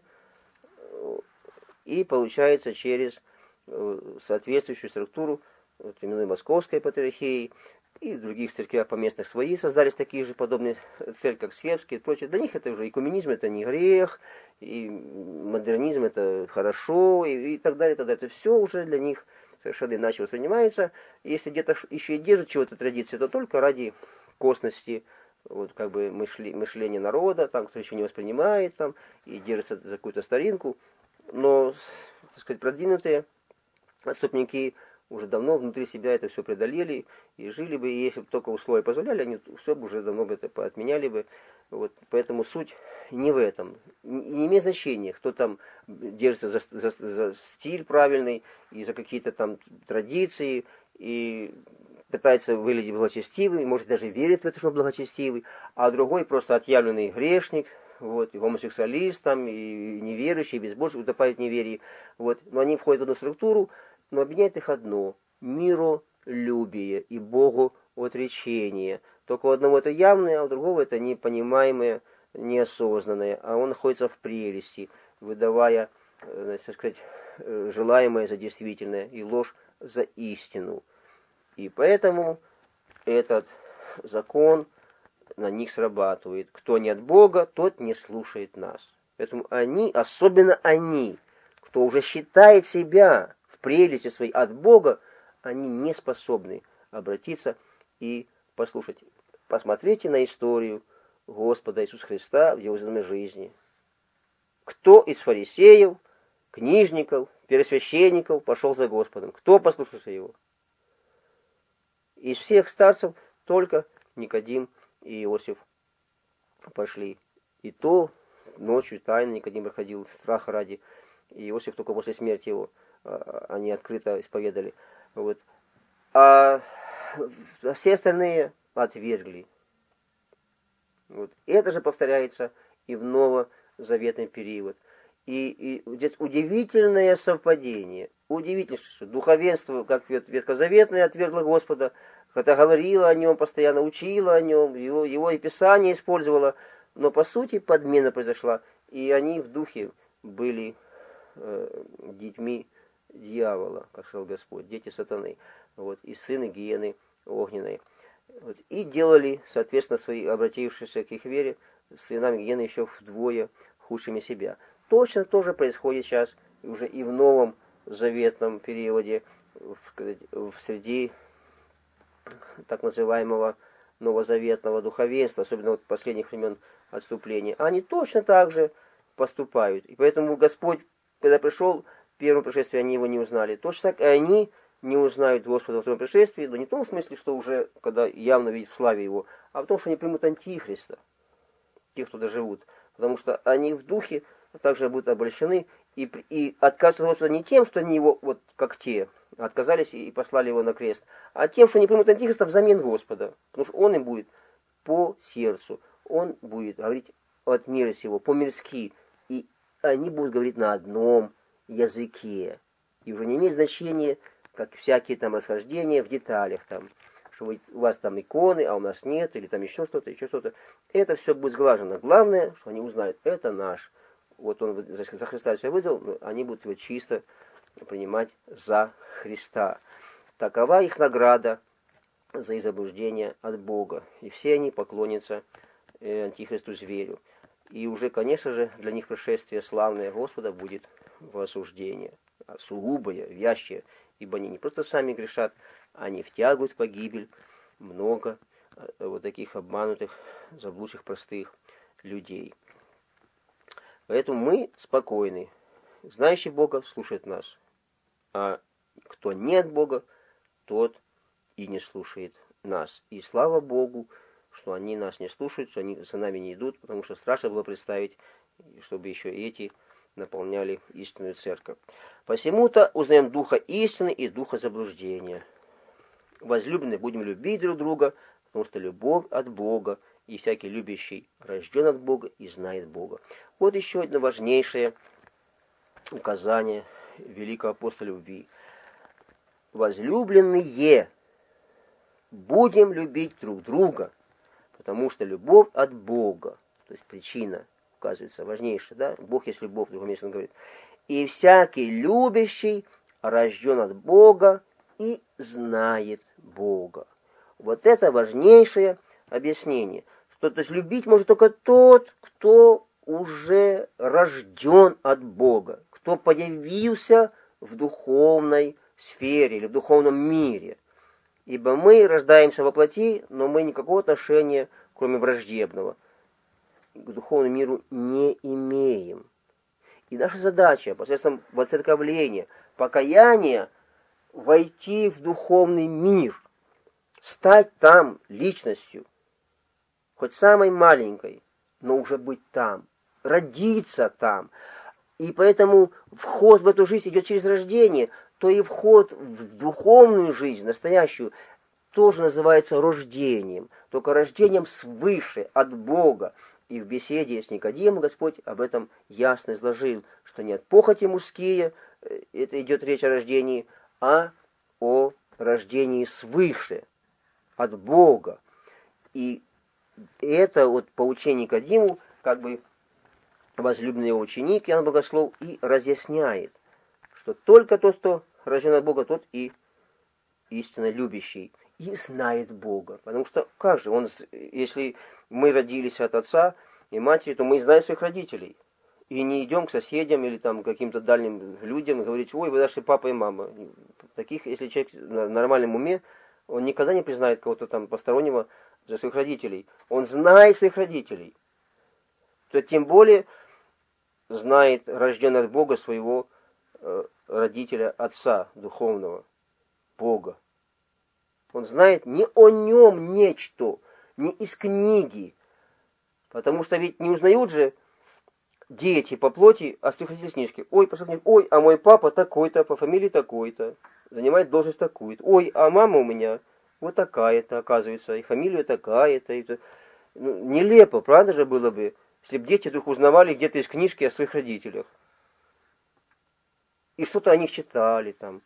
и получается через соответствующую структуру, вот, именно Московской патриархии, и в других церквях поместных свои создались такие же подобные церкви, как Светские и прочее. Для них это уже и коммунизм это не грех, и модернизм это хорошо, и так далее, и так далее. Это все уже для них совершенно иначе воспринимается. И если где-то еще и держат чего-то традиции, то только ради косности, вот как бы мышления народа, там кто еще не воспринимает, там, и держится за какую-то старинку. Но, так сказать, продвинутые отступники уже давно внутри себя это все преодолели и жили бы, и если бы только условия позволяли, они все бы уже давно бы это отменяли бы. Вот, поэтому суть не в этом. Не имеет значения, кто там держится за стиль правильный и за какие-то там традиции, и пытается выглядеть благочестивый, может даже верит в это, что благочестивый, а другой просто отъявленный грешник, вот, и гомосексуалист, там, и неверующий, и безбожник, утопает в неверии. Вот, но они входят в одну структуру, но объединяет их одно – миролюбие и Богу отречение. Только у одного это явное, а у другого это непонимаемое, неосознанное, а он находится в прелести, выдавая, так сказать, желаемое за действительное и ложь за истину. И поэтому этот закон на них срабатывает. Кто не от Бога, тот не слушает нас. Поэтому они, особенно они, кто уже считает себя в прелести своей от Бога, они не способны обратиться и послушать. Посмотрите на историю Господа Иисуса Христа в Его земной жизни. Кто из фарисеев, книжников, первосвященников пошел за Господом? Кто послушался Его? Из всех старцев только Никодим и Иосиф пошли. И то ночью тайно Никодим проходил, страха ради. И Иосиф только после смерти его они открыто исповедали. Вот. А все остальные отвергли. Вот. Это же повторяется и в новозаветный период. И здесь удивительное совпадение. Удивительно, что духовенство, как ветхозаветное, отвергло Господа, хотя говорила о нем, постоянно учила о нем, его и Писание использовала, но по сути подмена произошла, и они в духе были детьми дьявола, как сказал Господь, дети сатаны, вот, и сыны гиены огненной. Вот, и делали, соответственно, свои обратившиеся к их вере, сынами гиены еще вдвое худшими себя. Точно то же происходит сейчас уже и в Новом Заветном периоде, среди так называемого новозаветного духовенства, особенно вот последних времен отступления. Они точно так же поступают. И поэтому Господь, когда пришел, в первом пришествии они его не узнали. Точно так и они не узнают Господа во втором пришествии, но не в том смысле, что уже, когда явно видят в славе его, а в том, что они примут Антихриста, тех, кто доживут. Потому что они в духе также будут обольщены и откажутся от Господа не тем, что они его, вот как те, отказались и послали его на крест, а тем, что они примут Антихриста взамен Господа. Потому что он им будет по сердцу, он будет говорить от мира сего, по-мирски, и они будут говорить на одном языке. И уже не имеет значения, как всякие там расхождения в деталях, там, что у вас там иконы, а у нас нет, или там еще что-то, еще что-то. Это все будет сглажено. Главное, что они узнают, это наш. Вот он за Христа себя выдал, но они будут его чисто принимать за Христа. Такова их награда, за их заблуждение от Бога. И все они поклонятся антихристу-зверю. И уже, конечно же, для них пришествие славное Господа будет в осуждение, сугубое, вящее, ибо они не просто сами грешат, они втягивают в погибель много вот таких обманутых, заблудших, простых людей. Поэтому мы спокойны. Знающий Бога слушает нас, а кто нет Бога, тот и не слушает нас. И слава Богу, что они нас не слушают, что они за нами не идут, потому что страшно было представить, чтобы еще эти наполняли истинную церковь. Посему-то узнаем духа истины и духа заблуждения. Возлюбленные, будем любить друг друга, потому что любовь от Бога, и всякий любящий рожден от Бога и знает Бога. Вот еще одно важнейшее указание великого апостола любви. Возлюбленные, будем любить друг друга, потому что любовь от Бога, то есть причина, указывается, важнейшая, да? Бог есть любовь, в другом месте он говорит. И всякий любящий рожден от Бога и знает Бога. Вот это важнейшее объяснение. Что, то есть любить может только тот, кто уже рожден от Бога, кто появился в духовной сфере или в духовном мире. Ибо мы рождаемся во плоти, но мы никакого отношения, кроме враждебного, к духовному миру не имеем. И наша задача посредством воцерковления, покаяния, войти в духовный мир, стать там личностью, хоть самой маленькой, но уже быть там, родиться там. И поэтому вход в эту жизнь идет через рождение, то и вход в духовную жизнь, настоящую, тоже называется рождением, только рождением свыше, от Бога. И в беседе с Никодимом Господь об этом ясно изложил, что не от похоти мужские, это идет речь о рождении, а о рождении свыше, от Бога. И это вот поучение Никодиму, как бы возлюбленный его ученик Иоанн Богослов и разъясняет, что только тот, кто рожден от Бога, тот и истинно любящий, и знает Бога. Потому что как же, если мы родились от отца и матери, то мы знаем своих родителей. И не идем к соседям или там к каким-то дальним людям и говорить: ой, вы наши папа и мама. Таких, если человек в нормальном уме, он никогда не признает кого-то там постороннего за своих родителей. Он знает своих родителей. То тем более знает рожденный от Бога своего родителя, отца духовного, Бога. Он знает не о нем нечто, не из книги. Потому что ведь не узнают же дети по плоти о своих родителях книжки. Ой, ой, а мой папа такой-то, по фамилии такой-то, занимает должность такую-то. Ой, а мама у меня вот такая-то, оказывается, и фамилия такая-то. Ну, нелепо, правда же было бы, если бы дети вдруг узнавали где-то из книжки о своих родителях. И что-то о них читали там.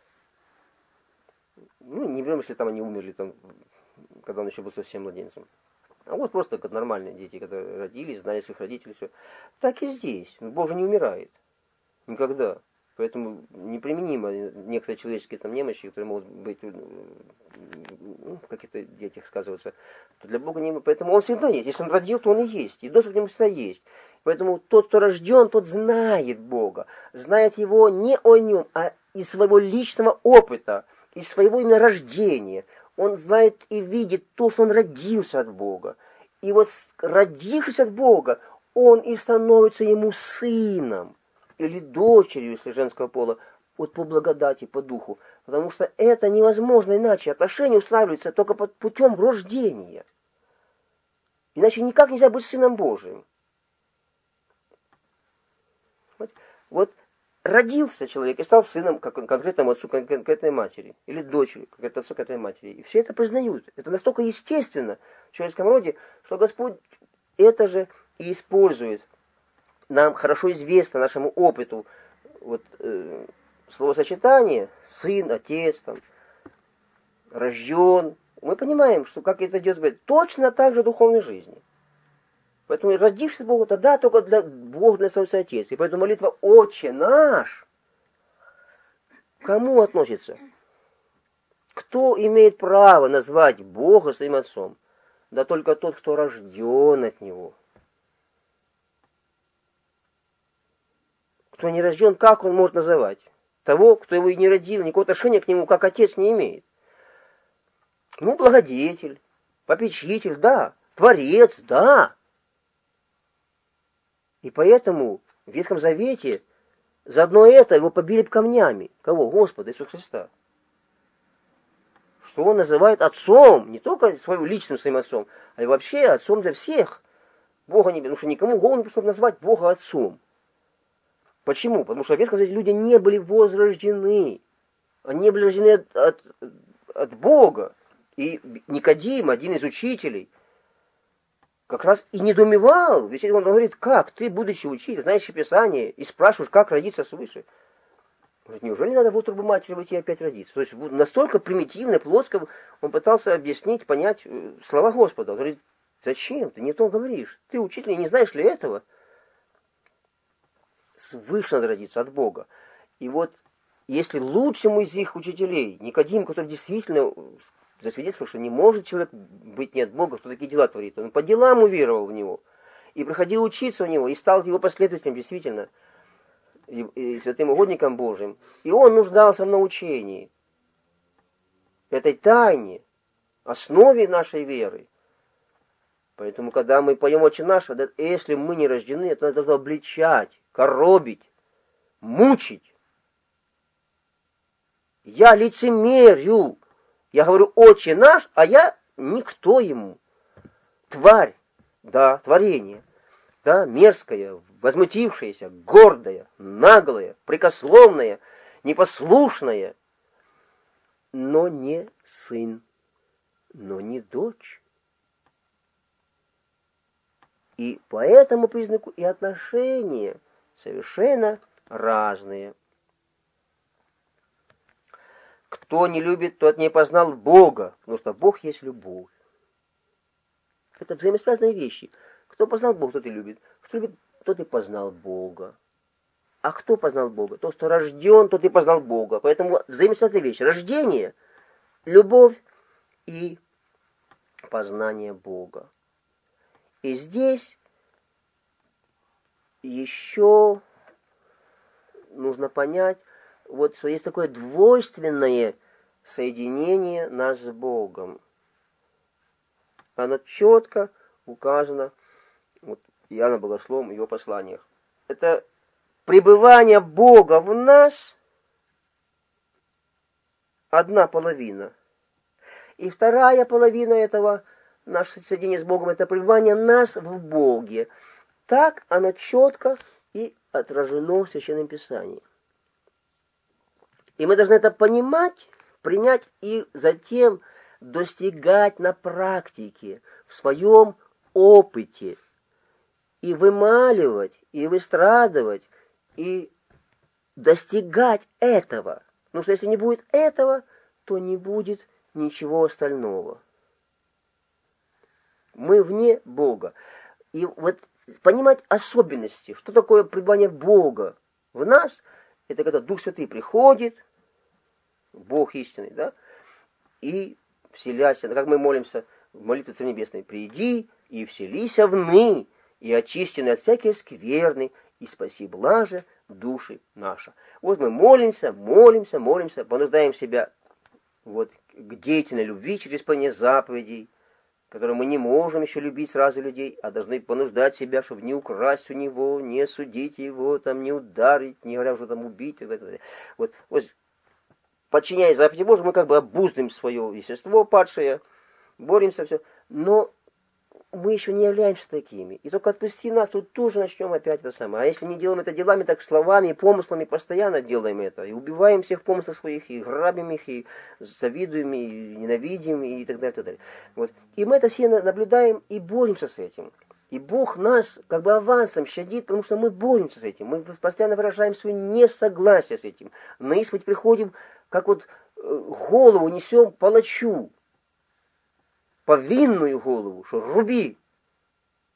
Ну, не берем, если там они умерли, там, когда он еще был совсем младенцем. А вот просто как нормальные дети, которые родились, знали своих родителей, все. Так и здесь. Бог же не умирает. Никогда. Поэтому неприменимо некоторые человеческие там немощи, которые могут быть в каких-то детях сказываться, то для Бога не... Поэтому он всегда есть. Если он родил, то он и есть. И доступ к нему всегда есть. Поэтому тот, кто рожден, тот знает Бога. Знает его не о нем, а из своего личного опыта, из своего именно рождения. Он знает и видит то, что он родился от Бога. И вот родившись от Бога, он и становится ему сыном или дочерью, если женского пола, вот по благодати, по духу. Потому что это невозможно иначе. Отношения устанавливаются только путем рождения. Иначе никак нельзя быть сыном Божиим. Вот родился человек и стал сыном конкретному отцу конкретной матери, или дочерью конкретного отцу конкретной матери. И все это признают. Это настолько естественно в человеческом роде, что Господь это же и использует. Нам хорошо известно, нашему опыту, вот, словосочетание сын, отец, там, рожден. Мы понимаем, что как это идет точно так же в духовной жизни. Поэтому родившись Богу, тогда только для Бога для становится Отец. И поэтому молитва «Отче наш» к кому относится? Кто имеет право назвать Бога своим отцом? Да только тот, кто рожден от Него. Кто не рожден, как он может называть? Того, кто его и не родил, никакого отношения к нему, как отец, не имеет. Ну, благодетель, попечитель, да, творец, да. И поэтому в Ветхом Завете заодно это его побили камнями. Кого? Господа Иисуса Христа. Что он называет отцом, не только своим личным своим отцом, а и вообще отцом для всех. Бога не, потому что никому в голову не пришло назвать Бога отцом. Почему? Потому что в Ветхом Завете люди не были возрождены. Они были рождены от Бога. И Никодим, один из учителей, как раз и недоумевал. Ведь он говорит, как ты, будучи учителем, знаешь Писание, и спрашиваешь, как родиться свыше? Говорит, неужели надо в утробу матери войти и опять родиться? То есть настолько примитивно, плоско он пытался объяснить, понять слова Господа. Он говорит, зачем? Ты не то говоришь. Ты, учитель, не знаешь ли этого? Свыше надо родиться от Бога. И вот, если лучшему из их учителей, Никодим, который действительно засвидетельствовал, что не может человек быть не от Бога, кто такие дела творит, он по делам уверовал в него, и приходил учиться у него, и стал его последователем, действительно, и святым угодником Божьим. И он нуждался в научении этой тайне, основе нашей веры. Поэтому, когда мы поем «Отче наш», если мы не рождены, это надо должно обличать, коробить, мучить. Я лицемерю. Я говорю «Отче наш», а я никто ему. Тварь, да, творение, да, мерзкая, возмутившаяся, гордая, наглая, прекословная, непослушная, но не сын, но не дочь. И по этому признаку и отношения совершенно разные. Кто не любит, тот не познал Бога, потому что Бог есть любовь. Это взаимосвязанные вещи. Кто познал Бога, тот и любит. Кто любит, тот и познал Бога. А кто познал Бога? Тот, кто рожден, тот и познал Бога. Поэтому взаимосвязанные вещи. Рождение, любовь и познание Бога. И здесь еще нужно понять, вот что есть такое двойственное соединение нас с Богом. Оно четко указано вот, Иоанном Богословом в его посланиях. Это пребывание Бога в нас одна половина. И вторая половина этого нашего соединения с Богом, это пребывание нас в Боге. Так оно четко и отражено в Священном Писании. И мы должны это понимать, принять и затем достигать на практике, в своем опыте, и вымаливать, и выстрадывать, и достигать этого. Потому что если не будет этого, то не будет ничего остального. Мы вне Бога. И вот понимать особенности, что такое пребывание Бога в нас, это когда Дух Святый приходит, Бог истинный, да, и вселяйся, как мы молимся в молитве Царя Небесной, «Приди и вселися вны, и очистены от всякой скверны, и спаси блаже души наша». Вот мы молимся, понуждаем себя вот к деятельной любви через исполнение заповедей, которые мы не можем еще любить сразу людей, а должны понуждать себя, чтобы не украсть у него, не осудить его, там, не ударить, не говоря уже там убить и так далее. Вот подчиняясь заповеди Божьей, мы как бы обуздаем свое естество падшее, боремся, все, но мы еще не являемся такими. И только отпусти нас, тут тоже начнем опять это самое. А если не делаем это делами, так словами и помыслами постоянно делаем это. И убиваем всех помыслов своих, и грабим их, и завидуем, и ненавидим, и так далее, и так далее. Вот. И мы это все наблюдаем и боремся с этим. И Бог нас как бы авансом щадит, потому что мы боремся с этим. Мы постоянно выражаем свое несогласие с этим. На исповедь приходим, как вот голову несем палачу. Повинную голову, что руби.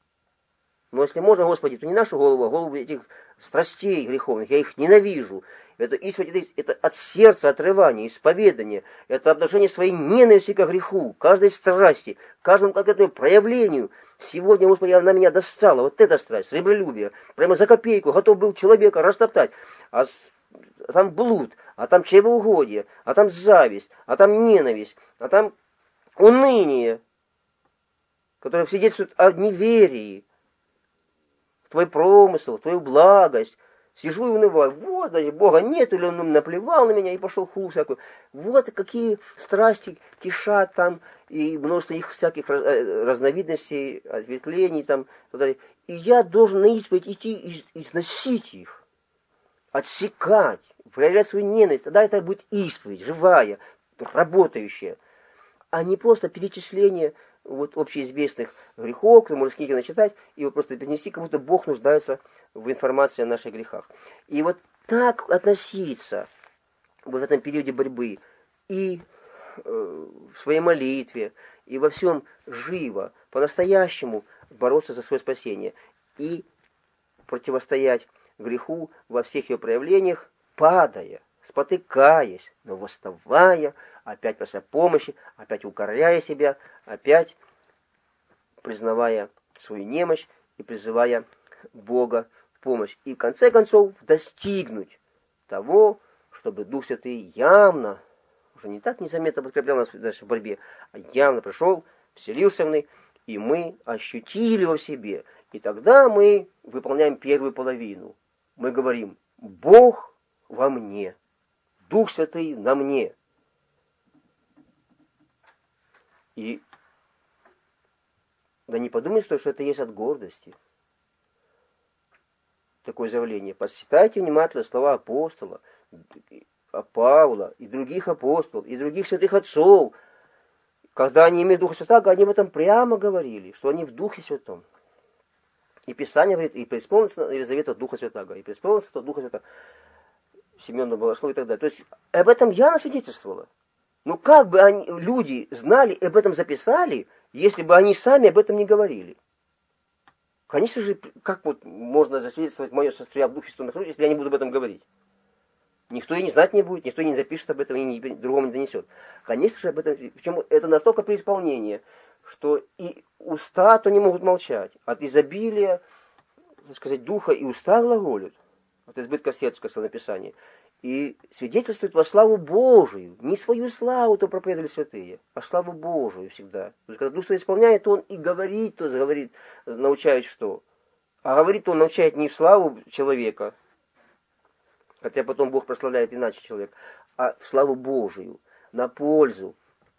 Но если можно, Господи, то не нашу голову, а голову этих страстей греховных. Я их ненавижу. Это исповедь, это от сердца отрывание, исповедание, это обнажение своей ненависти к греху, каждой страсти, каждому конкретному проявлению. Сегодня, Господи, она меня достала, вот эта страсть, сребролюбие, прямо за копейку готов был человека растоптать, а там блуд, а там чревоугодие, а там зависть, а там ненависть, а там уныние, которое свидетельствует о неверии, в твой промысел, в твою благость. Сижу и унываю. Вот, значит, Бога нет, или он наплевал на меня и пошел ху всякую. Вот какие страсти кишат там, и множество их всяких разновидностей, ответвлений там. И я должен на исповедь идти и износить их, отсекать, проявлять свою ненависть. Тогда это будет исповедь, живая, работающая, а не просто перечисление вот общеизвестных грехов, которые можно с книги начитать, и вот просто перенести, как будто Бог нуждается в информации о наших грехах. И вот так относиться вот в этом периоде борьбы и в своей молитве, и во всем живо, по-настоящему бороться за свое спасение и противостоять греху во всех ее проявлениях, падая, спотыкаясь, но восставая, опять прося помощи, опять укоряя себя, опять признавая свою немощь и призывая Бога в помощь. И в конце концов достигнуть того, чтобы Дух Святый явно, уже не так незаметно подкреплял нас в нашей борьбе, а явно пришел, вселился в нас, и мы ощутили его в себе. И тогда мы выполняем первую половину. Мы говорим: Бог во мне, Дух Святый на мне. И да не подумайте, что это есть от гордости. Такое заявление. Посчитайте внимательно слова апостола, Павла и других апостолов, и других святых отцов. Когда они имели Духа Святаго, они об этом прямо говорили, что они в Духе Святом. И Писание говорит: и преисполнится Елизавета Духа Святаго, и преисполнится Духа Святаго, Семена Богослова и так далее. То есть об этом явно свидетельствовало. Ну как бы люди знали, об этом записали, если бы они сами об этом не говорили? Конечно же, как вот можно засвидетельствовать мое состояние в Духе Святом, если я не буду об этом говорить? Никто и не знать не будет, никто и не запишет об этом, и другому не донесет. Конечно же, об этом, причем это настолько преисполнение, что и уста то не могут молчать. От изобилия, так сказать, духа и уста глаголют. От избытка сердца, как в написании. И свидетельствует во славу Божию. Не свою славу то проповедовали святые, а славу Божию всегда. То есть, когда Дух Святой исполняет, то он и говорит, то говорит, научает что. А говорит он, научает не в славу человека, хотя потом Бог прославляет иначе человек, а в славу Божию, на пользу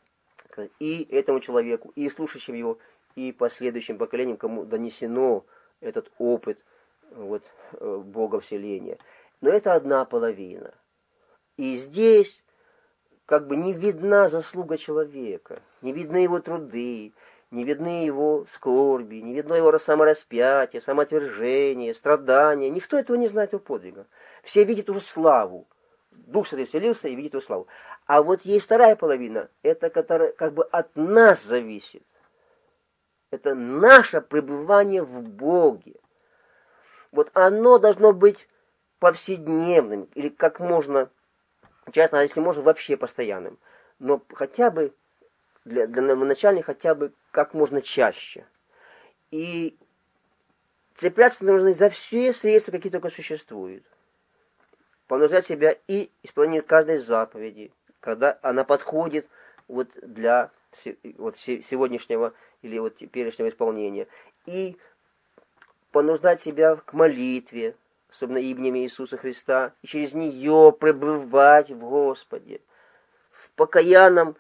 и этому человеку, и слушающим его, и последующим поколениям, кому донесено этот опыт вот, Бога вселения. Но это одна половина. И здесь как бы не видна заслуга человека, не видны его труды, не видны его скорби, не видно его самораспятие, самоотвержение, страдания. Никто этого не знает, его подвига. Все видят уже славу. Дух Святой вселился и видит его славу. А вот есть вторая половина, это которая как бы от нас зависит. Это наше пребывание в Боге. Вот оно должно быть повседневным, или как можно часто, а если можно, вообще постоянным. Но хотя бы, для начальных, хотя бы как можно чаще. И цепляться нужно за все средства, какие только существуют. Понуждать себя и исполнению каждой заповеди, когда она подходит вот для вот сегодняшнего или вот теперешнего исполнения. И понуждать себя к молитве, особенно именем Иисуса Христа, и через нее пребывать в Господе, в покаянном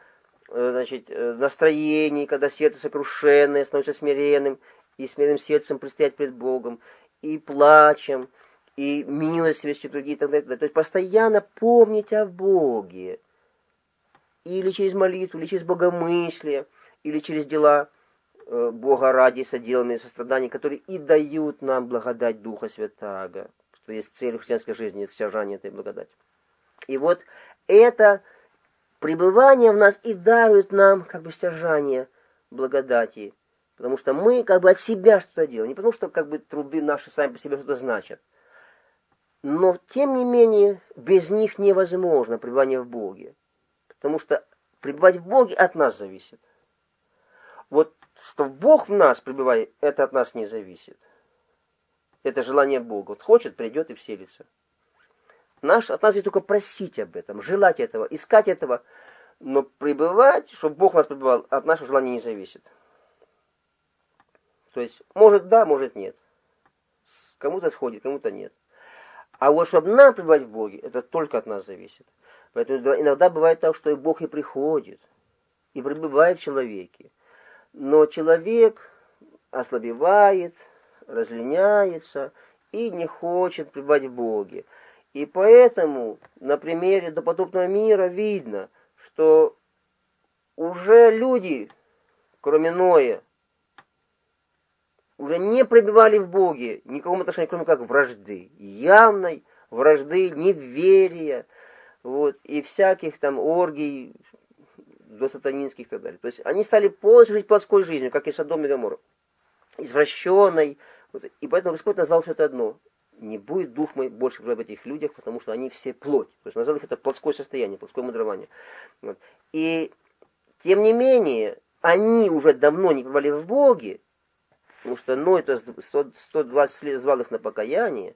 настроении, когда сердце сокрушенное становится смиренным, и смиренным сердцем предстоять пред Богом, и плачем, и милостивостью другие, и так далее. То есть постоянно помнить о Боге, или через молитву, или через богомыслие, или через дела Бога ради, соделанные сострадания, которые и дают нам благодать Духа Святаго, что есть цель христианской жизни, это стяжание этой благодати. И вот это пребывание в нас и дарует нам как бы стяжание благодати, потому что мы как бы от себя что-то делаем, не потому что как бы труды наши сами по себе что-то значат, Но, тем не менее, без них невозможно пребывание в Боге. Потому что пребывать в Боге от нас зависит. Вот что Бог в нас пребывает, это от нас не зависит. Это желание Бога. Вот хочет, придет и вселится. От нас есть только просить об этом, желать этого, искать этого. Но пребывать, чтобы Бог в нас пребывал, от нашего желания не зависит. То есть, может да, может нет. Кому-то сходит, кому-то нет. А вот чтобы нам пребывать в Боге, это только от нас зависит. Поэтому иногда бывает так, что и Бог и приходит, и пребывает в человеке. Но человек ослабевает, разлиняется и не хочет пребывать в Боге. И поэтому на примере допотопного мира видно, что уже люди, кроме Ноя, уже не пребывали в Боге никаком отношении, кроме как вражды. Явной вражды, неверия, вот, и всяких там оргий, до сатанинских и так далее. То есть они стали полностью жить плотской жизнью, как и Содом и Гоморра, извращенной. Вот, и поэтому Господь назвал все это одно. Не будет дух мой больше в этих людях, потому что они все плоть. То есть назвал их это плотское состояние, плотское мудрование. Вот. И тем не менее, они уже давно не пребывали в Боге, потому что Ной это 120 лет звал их на покаяние,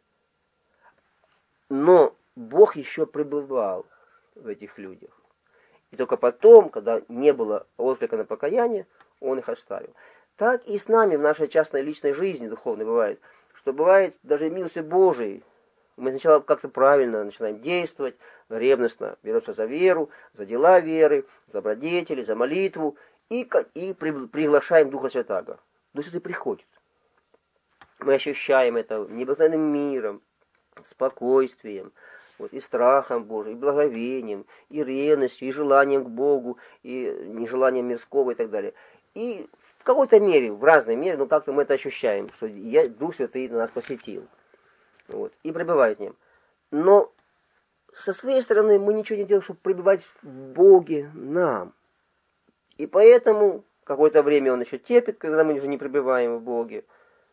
но Бог еще пребывал в этих людях. И только потом, когда не было отклика на покаяние, Он их оставил. Так и с нами в нашей частной личной жизни духовной бывает, что бывает даже милостью Божией. Мы сначала как-то правильно начинаем действовать, ревностно беремся за веру, за дела веры, за добродетели, за молитву, и приглашаем Духа Святаго. Дух Святый приходит. Мы ощущаем это необыкновенным миром, спокойствием, вот, и страхом Божиим, и благовением, и ревностью, и желанием к Богу, и нежеланием мирского и так далее. И в какой-то мере, в разной мере, но как-то мы это ощущаем, что Дух Святый нас посетил. Вот, и пребывает в нем. Но со своей стороны мы ничего не делаем, чтобы пребывать в Боге нам. И поэтому какое-то время Он еще терпит, когда мы уже не пребываем в Боге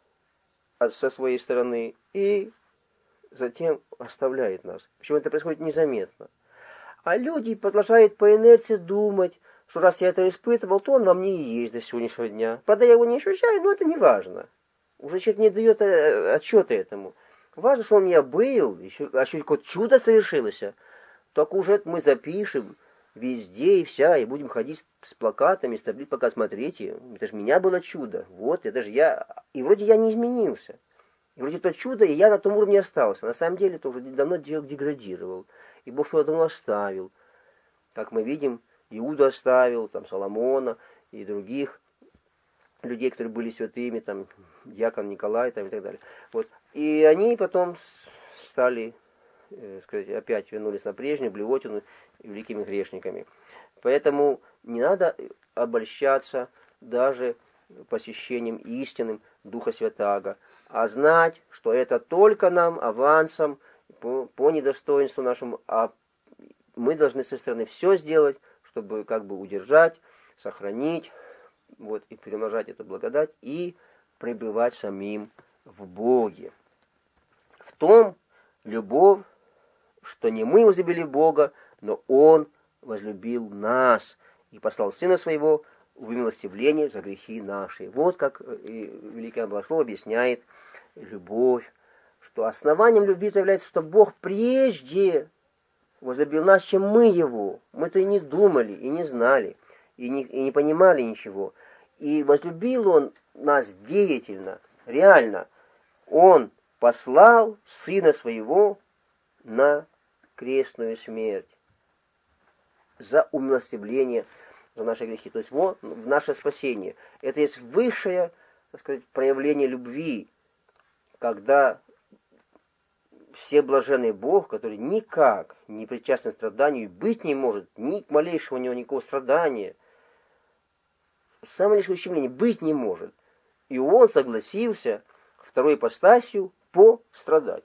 со своей стороны, и затем оставляет нас. Причем это происходит незаметно. А люди продолжают по инерции думать, что раз я это испытывал, то он во мне и есть до сегодняшнего дня. Правда, я его не ощущаю, но это не важно. Уже человек не дает отчета этому. Важно, что он у меня был, еще какое-то чудо совершилось. Так уже мы запишем везде и вся, и будем ходить с плакатами, с таблицей, пока смотрите, это же меня было чудо. Вот, это же я. И вроде я не изменился. И вроде то чудо, и я на том уровне остался. На самом деле, это уже давно деградировал. И Бог его давно оставил. Как мы видим, Иуду оставил, там, Соломона и других людей, которые были святыми, там, Дьякон Николай, там, и так далее. Вот. И они потом стали, сказать, опять вернулись на прежнюю блевотину и великими грешниками. Поэтому не надо обольщаться даже посещением истинным Духа Святаго, а знать, что это только нам авансом, по недостоинству нашему, а мы должны со стороны все сделать, чтобы как бы удержать, сохранить, вот, и приумножать эту благодать, и пребывать самим в Боге. В том любовь, что не мы возлюбили Бога, но Он возлюбил нас и послал Сына Своего в умилостивление за грехи наши. Вот как Великий Благослов объясняет любовь, что основанием любви является, что Бог прежде возлюбил нас, чем мы Его. Мы-то и не думали, и не знали, и не понимали ничего. И возлюбил Он нас деятельно, реально. Он послал Сына Своего на крестную смерть за умилостивление за наши грехи. То есть вот в наше спасение. Это есть высшее, так сказать, проявление любви, когда всеблаженный Бог, который никак не причастен к страданию, быть не может, ни малейшего у него никакого страдания, самое лишь ущемление быть не может. И Он согласился второй ипостасью пострадать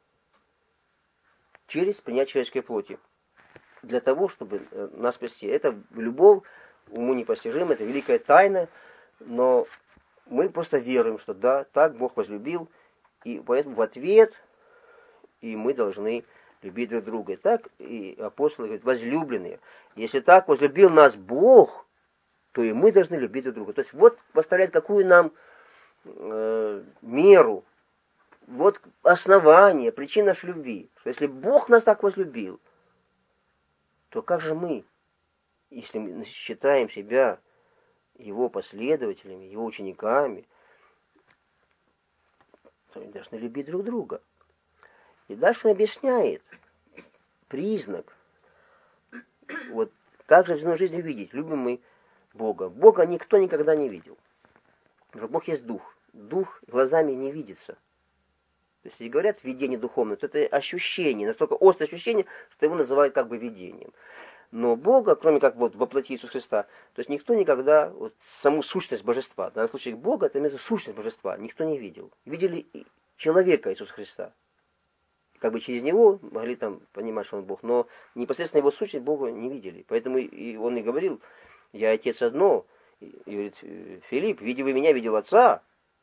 через принятие человеческой плоти. Для того, чтобы нас спасти. Это любовь уму непостижима, это великая тайна, но мы просто веруем, что да, так Бог возлюбил, и поэтому в ответ и мы должны любить друг друга. И так и апостолы говорят, возлюбленные, если так возлюбил нас Бог, то и мы должны любить друг друга. То есть вот поставляет какую нам меру, вот основание, причина нашей любви. Что если Бог нас так возлюбил, то как же мы, если мы считаем себя Его последователями, Его учениками, то мы должны любить друг друга. И дальше он объясняет признак, вот как же в земной жизни видеть, любим мы Бога. Бога никто никогда не видел. Потому что Бог есть Дух. Дух глазами не видится. То есть, если говорят видение духовное, то это ощущение, настолько острое ощущение, что его называют как бы видением. Но Бога, кроме как вот воплоти Иисуса Христа, то есть никто никогда вот саму сущность божества, в данном случае Бога, это именно сущность божества, никто не видел. Видели человека Иисуса Христа. Как бы через него могли там понимать, что он Бог, но непосредственно его сущность Бога не видели. Поэтому и он и говорил, я Отец одно, и говорит, Филипп, видя вы меня, видел Отца.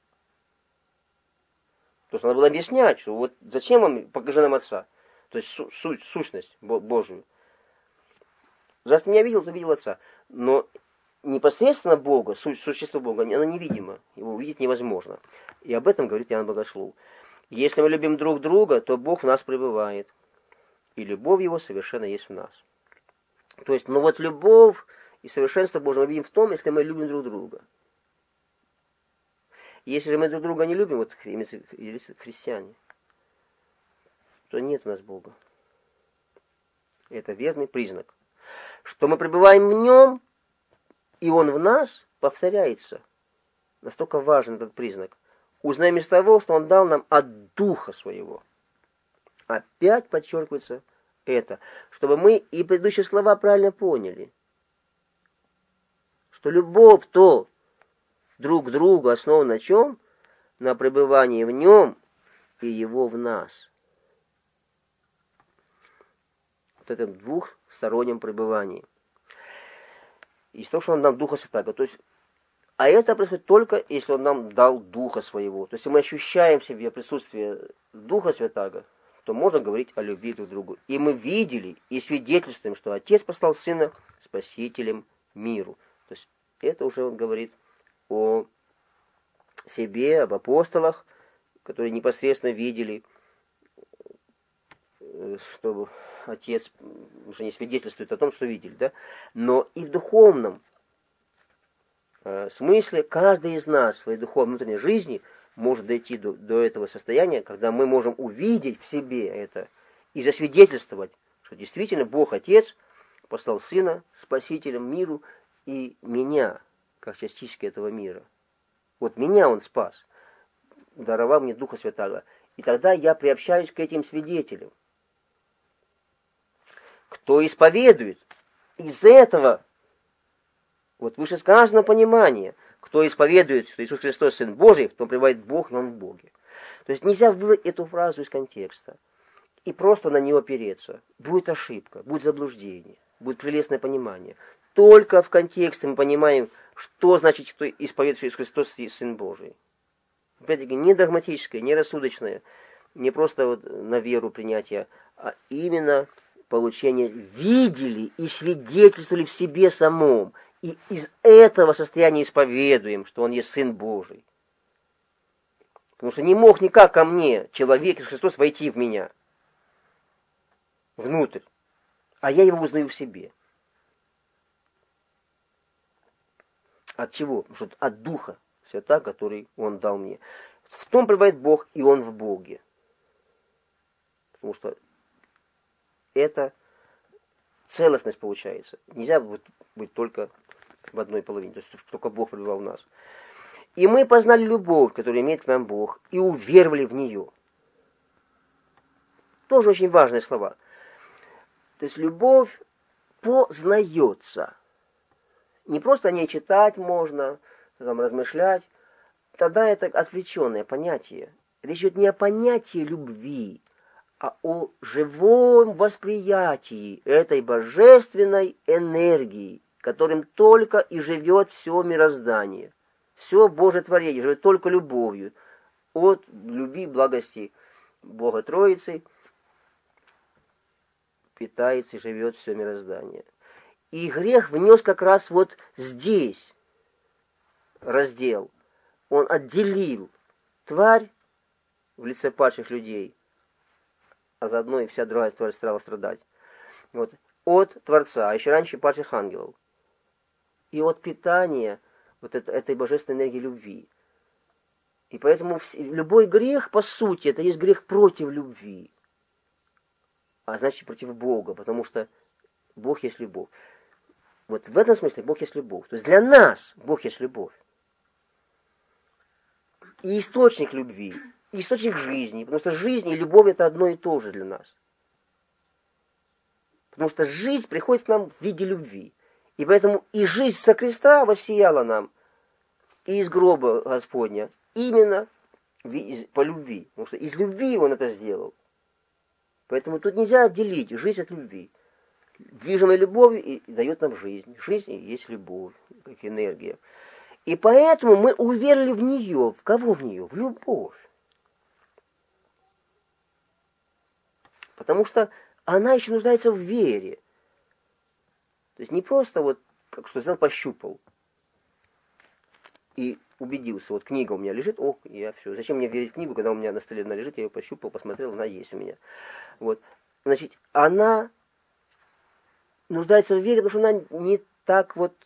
То есть надо было объяснять, что вот зачем вам, покажи нам Отца. То есть сущность Божию. Раз ты меня видел, то видел Отца. Но непосредственно Бога, существо Бога, оно невидимо. Его увидеть невозможно. И об этом говорит Иоанн Богослов. Если мы любим друг друга, то Бог в нас пребывает. И любовь Его совершенно есть в нас. То есть, ну вот любовь и совершенство Божье мы видим в том, если мы любим друг друга. Если мы друг друга не любим, вот христиане, то нет у нас Бога. Это верный признак. Что мы пребываем в Нем, и Он в нас, повторяется. Настолько важен этот признак. Узнаем из того, что Он дал нам от Духа Своего. Опять подчеркивается это, чтобы мы и предыдущие слова правильно поняли. Что любовь то друг к другу основана на чем? На пребывании в Нем и Его в нас. Вот этом двухстороннем пребывании. Из того, что Он нам Духа Святаго. То есть, а это происходит только, если Он нам дал Духа Своего. То есть, если мы ощущаем в себе присутствие Духа Святаго, то можно говорить о любви друг к другу. И мы видели и свидетельствуем, что Отец послал Сына Спасителем миру. То есть, это уже Он говорит о себе, об апостолах, которые непосредственно видели, что Отец уже не свидетельствует о том, что видели, да? Но и в духовном смысле каждый из нас в своей духовной внутренней жизни может дойти до этого состояния, когда мы можем увидеть в себе это и засвидетельствовать, что действительно Бог Отец послал Сына Спасителем миру и меня, как частички этого мира. Вот меня Он спас, даровал мне Духа Святаго. И тогда я приобщаюсь к этим свидетелям. Кто исповедует из этого, вот вышесказанного понимания, кто исповедует, что Иисус Христос Сын Божий, в том пребывает Бог, но Он в Боге. То есть нельзя вырвать эту фразу из контекста и просто на нее опереться. Будет ошибка, будет заблуждение, будет прелестное понимание. Только в контексте мы понимаем, что значит, кто исповедует, что Иисус Христос Сын Божий. Опять-таки, не догматическое, не рассудочное, не просто вот на веру принятия, а именно получение видели и свидетельствовали в себе самом. И из этого состояния исповедуем, что Он есть Сын Божий. Потому что не мог никак ко мне человек, Иисус Христос, войти в меня, внутрь. А я Его узнаю в себе. От чего? Потому что от Духа Святаго, который Он дал мне. В том пребывает Бог, и Он в Боге. Потому что это целостность получается. Нельзя быть только в одной половине, то есть только Бог пребывал в нас. И мы познали любовь, которую имеет к нам Бог, и уверовали в нее. Тоже очень важные слова. То есть любовь познается. Не просто о ней читать можно, там, размышлять. Тогда это отвлеченное понятие. Речь идет не о понятии любви, а о живом восприятии этой божественной энергии, которым только и живет все мироздание. Все Божье творение живет только любовью. От любви, благости Бога Троицы питается и живет все мироздание. И грех внес как раз вот здесь раздел. Он отделил тварь в лице падших людей, а заодно и вся другая тварь стала страдать, вот, от Творца, а еще раньше падших ангелов. И от питания вот этой божественной энергии любви. И поэтому любой грех, по сути, это есть грех против любви. А значит, против Бога, потому что Бог есть любовь. Вот в этом смысле Бог есть любовь. То есть для нас Бог есть любовь. И источник любви, и источник жизни. Потому что жизнь и любовь это одно и то же для нас. Потому что жизнь приходит к нам в виде любви. И поэтому и жизнь со креста воссияла нам, и из гроба Господня, именно по любви. Потому что из любви Он это сделал. Поэтому тут нельзя отделить жизнь от любви. Движимой любовью и дает нам жизнь. Жизнь и есть любовь, как энергия. И поэтому мы уверовали в нее. В кого в нее? В любовь. Потому что она еще нуждается в вере. То есть не просто вот, как что взял, пощупал и убедился. Вот книга у меня лежит, я все. Зачем мне верить в книгу, когда у меня на столе она лежит, я ее пощупал, посмотрел, она есть у меня. Вот. Значит, она нуждается в вере, потому что она не так вот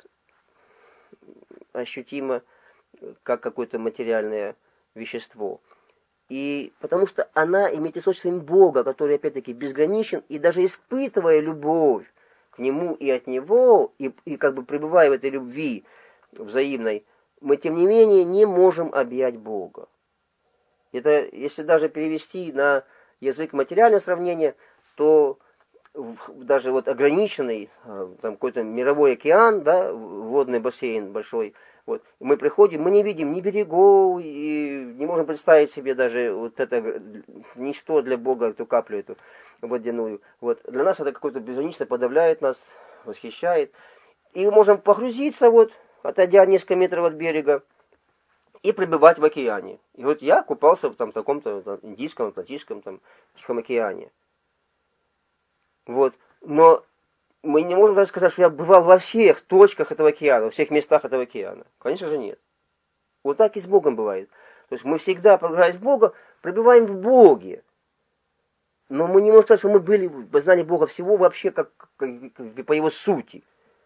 ощутима, как какое-то материальное вещество. И потому что она имеет источник Бога, который, опять-таки, безграничен, и даже испытывая любовь к Нему и от Него, и как бы пребывая в этой любви взаимной, мы, тем не менее, не можем объять Бога. Это, если даже перевести на язык материального сравнения, то даже вот ограниченный, там какой-то мировой океан, да, водный бассейн большой, вот, мы приходим, мы не видим ни берегов, и не можем представить себе даже вот это ничто для Бога, эту каплю эту водяную. Вот, для нас это какое-то безграничное подавляет нас, восхищает. И мы можем погрузиться, вот, отойдя несколько метров от берега, и пребывать в океане. И вот я купался в там, таком-то Индийском, Атлантическом, там, Тихом океане. Вот. Но мы не можем даже сказать, что я бывал во всех точках этого океана, во всех местах этого океана. Конечно же нет. Вот так и с Богом бывает. То есть мы всегда, погружаясь в Бога, пребываем в Боге. Но мы не можем сказать, что мы были в познании Бога всего вообще как по Его сути.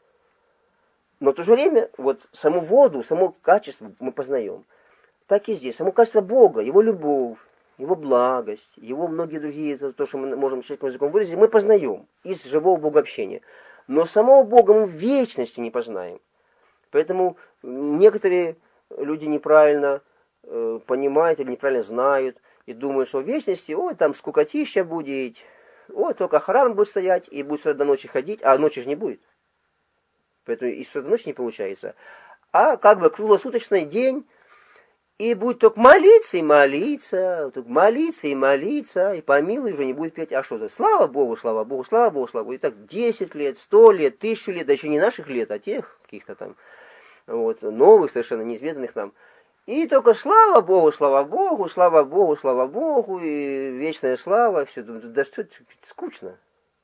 Но в то же время, вот саму воду, само качество мы познаем. Так и здесь. Само качество Бога, Его любовь, Его благость, Его многие другие, то, что мы можем человеческим языком выразить, мы познаем из живого богообщения. Но самого Бога мы в вечности не познаем. Поэтому некоторые люди неправильно понимают или неправильно знают и думают, что в вечности, ой, там скукотища будет, ой, только храм будет стоять и будет сюда до ночи ходить, а ночи же не будет. Поэтому и сюда до ночи не получается. А как бы круглосуточный день, и будет только молиться и молиться, только молиться и молиться, и помилуй уже не будет петь, а что-то. Слава Богу, слава Богу, слава Богу, слава Богу. И так 10 лет, 100 лет, 1000 лет, да еще не наших лет, а тех каких-то там, вот, новых, совершенно неизведанных нам. И только слава Богу, слава Богу, слава Богу, слава Богу, и вечная слава, все, да что, скучно.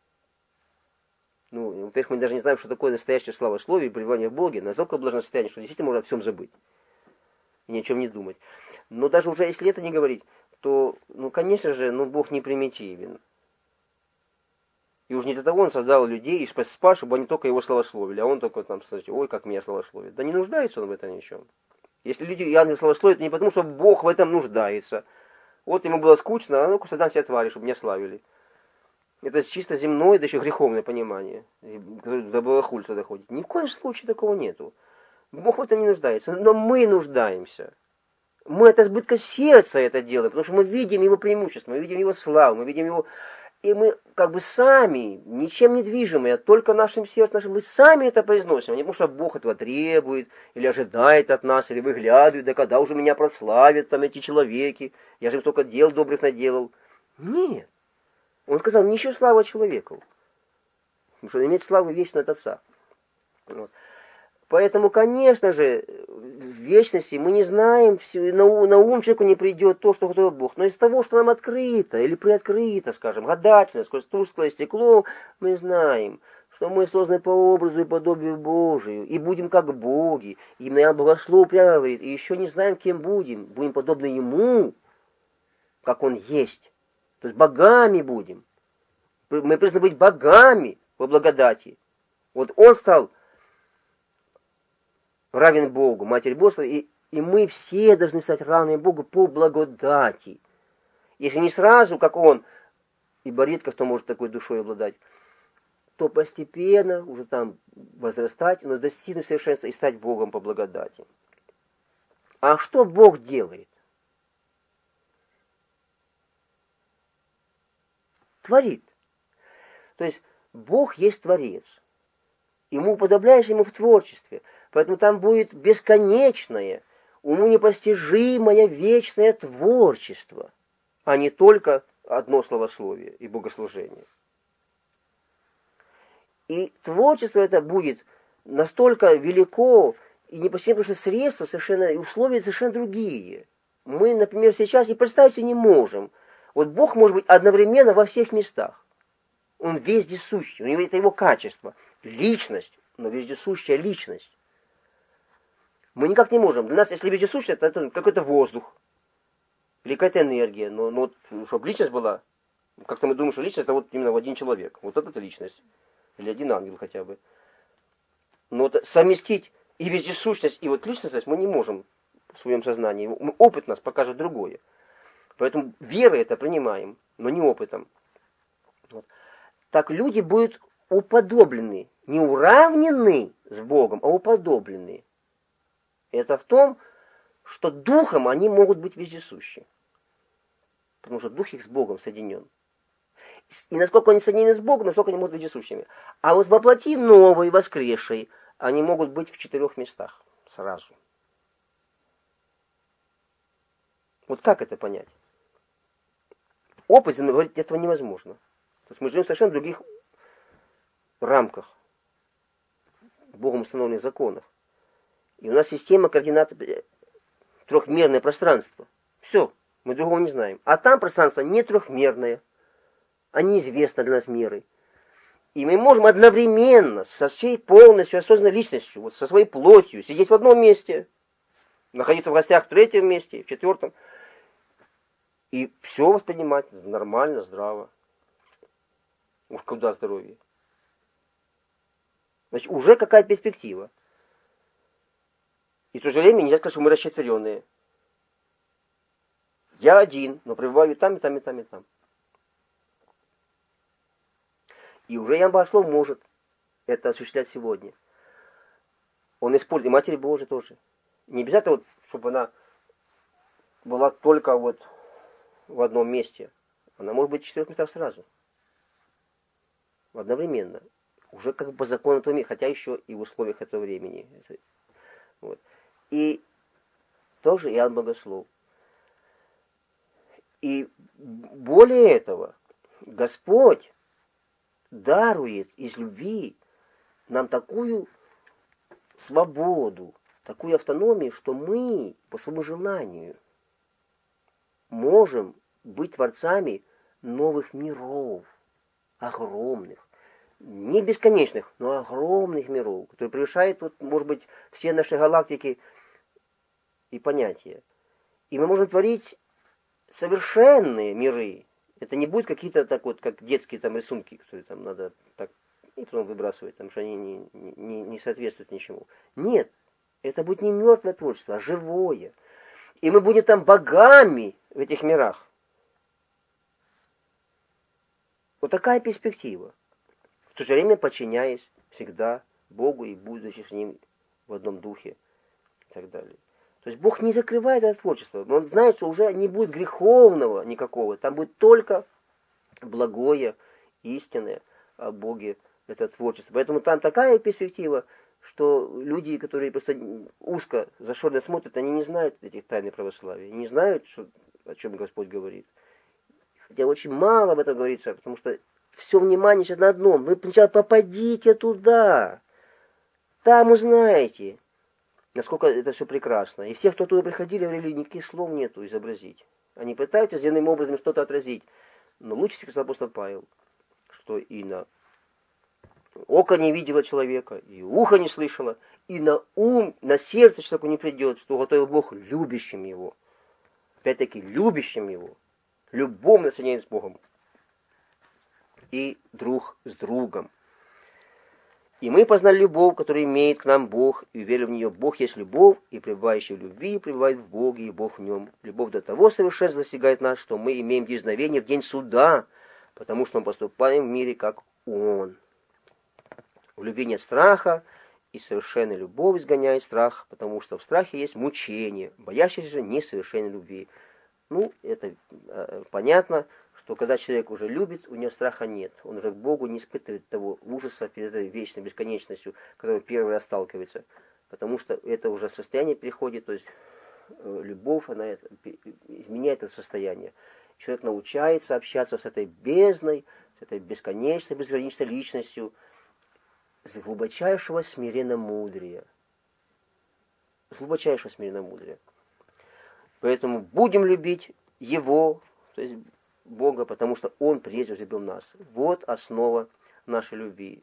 Ну, во-первых, мы даже не знаем, что такое настоящее славословие и пребывание в Боге, настолько блаженное состояние, что действительно можно о всем забыть и ни о чем не думать. Но даже уже если это не говорить, то, ну, конечно же, ну, Бог не примитивен. И уж не для того Он создал людей и спас, чтобы они только Его славословили, а Он только там, смотрите, ой, как меня славословит. Да не нуждается Он в этом ничем. Если люди и ангелы славословят, это не потому, что Бог в этом нуждается. Вот ему было скучно, а ну-ка создам себе твари, чтобы меня славили. Это чисто земное, да еще греховное понимание, до богохульства доходит. Ни в коем случае такого нету. Бог в этом не нуждается, но мы нуждаемся. Мы от избытка сердца это делаем, потому что мы видим Его преимущество, мы видим Его славу, мы видим Его... И мы как бы сами, ничем не движимые, а только нашим сердцем, мы сами это произносим. Не потому что Бог этого требует, или ожидает от нас, или выглядывает, да когда уже меня прославят там эти человеки, я же им столько дел добрых наделал. Нет. Он сказал, не ищу славы человеку, потому что иметь славу вечно от Отца. Вот. Поэтому, конечно же, вечности мы не знаем, все, на ум человеку не придет то, что готовил Бог. Но из того, что нам открыто или приоткрыто, скажем, гадательно, сквозь тусклое стекло, мы знаем, что мы созданы по образу и подобию Божию, и будем как боги. И нам Богослов прямо говорит, и еще не знаем, кем будем. Будем подобны Ему, как Он есть. То есть богами будем. Мы призваны быть богами во благодати. Вот Он стал равен Богу, Матерь Божия, и мы все должны стать равными Богу по благодати. Если не сразу, как Он, ибо редко кто может такой душой обладать, то постепенно уже там возрастать, но достигнуть совершенства и стать Богом по благодати. А что Бог делает? Творит. То есть Бог есть Творец. Ему уподобляешь Ему в творчестве. Поэтому там будет бесконечное, уму непостижимое, вечное творчество, а не только одно словословие и богослужение. И творчество это будет настолько велико и непостижимо, потому что средства совершенно, и условия совершенно другие. Мы, например, сейчас и представить себе не можем. Вот Бог может быть одновременно во всех местах. Он вездесущий, у него это его качество. Личность, но вездесущая личность. Мы никак не можем. Для нас, если вездесущий, это какой-то воздух. Или какая-то энергия. Но вот, чтобы личность была, как-то мы думаем, что личность это вот именно один человек. Вот это личность. Или один ангел хотя бы. Но вот совместить и вездесущность, и вот личность мы не можем в своем сознании. Опыт нас покажет другое. Поэтому верой это принимаем, но не опытом. Вот. Так люди будут уподоблены, не уравнены с Богом, а уподоблены. Это в том, что духом они могут быть вездесущи. Потому что дух их с Богом соединен. И насколько они соединены с Богом, насколько они могут быть вездесущими. А вот воплоти новой, воскресшей, они могут быть в 4 местах сразу. Вот как это понять? Опыт говорит, этого невозможно. То есть мы живем в совершенно других рамках, Богом установленных законах. И у нас система координат трехмерное пространство. Все, мы другого не знаем. А там пространство не трехмерное, а неизвестно для нас мерой. И мы можем одновременно со всей полностью осознанной личностью, вот со своей плотью, сидеть в одном месте, находиться в гостях в 3-м месте, в 4-м, и все воспринимать нормально, здраво. Уж куда здоровье. Значит, уже какая перспектива. И в то же время нельзя сказать, что мы расчетверенные. Я один, но пребываю и там, и там, и там, и там. И уже Иоанн Богослов может это осуществлять сегодня. Он использует, и Матерь Божия тоже. Не обязательно, вот, чтобы она была только вот в одном месте. Она может быть в 4 местах сразу. Одновременно. Уже как бы по закону этого мира, хотя еще и в условиях этого времени. Вот. И тоже Иоанн Богослов. И более этого, Господь дарует из любви нам такую свободу, такую автономию, что мы по своему желанию можем быть творцами новых миров, огромных, не бесконечных, но огромных миров, которые превышают, вот, может быть, все наши галактики и понятия. И мы можем творить совершенные миры. Это не будет какие-то так вот, как детские там рисунки, которые там надо так и потом выбрасывать, потому что они не соответствуют ничему. Нет, это будет не мертвое творчество, а живое. И мы будем там богами в этих мирах. Вот такая перспектива. В то же время подчиняясь всегда Богу и будучи с Ним в одном духе и так далее. То есть Бог не закрывает это творчество. Он знает, что уже не будет греховного никакого. Там будет только благое, истинное о Боге, это творчество. Поэтому там такая перспектива, что люди, которые просто узко, зашорно смотрят, они не знают этих тайн православия. Не знают, о чем Господь говорит. Хотя очень мало об этом говорится, потому что все внимание сейчас на одном. Вы сначала попадите туда. Там узнаете. насколько это все прекрасно. И все, кто туда приходили, говорили, никаких слов нету изобразить. Они пытаются земным образом что-то отразить. Но лучше всего сказал апостол Павел, что и на око не видело человека, и ухо не слышало, и на ум, на сердце человеку не придет, что готовил Бог любящим его. Опять-таки, любящим его. Любовно соединение с Богом. И друг с другом. И мы познали любовь, которую имеет к нам Бог, и уверили в нее. Бог есть любовь, и пребывающий в любви пребывает в Боге, и Бог в нем. Любовь до того совершенства достигает нас, что мы имеем дерзновение в день суда, потому что мы поступаем в мире, как Он. В любви нет страха, и совершенная любовь изгоняет страх, потому что в страхе есть мучение, боящийся же несовершенной любви. Ну, это понятно, что когда человек уже любит, у него страха нет. Он уже к Богу не испытывает того ужаса перед этой вечной бесконечностью, которой первый раз сталкивается. Потому что это уже состояние переходит, то есть любовь, она изменяет это состояние. Человек научается общаться с этой бездной, с этой бесконечной, безграничной личностью, с глубочайшего смиренномудрия. С глубочайшего смиренномудрия. Поэтому будем любить Его, то есть Бога, потому что Он прежде возлюбил нас. Вот основа нашей любви.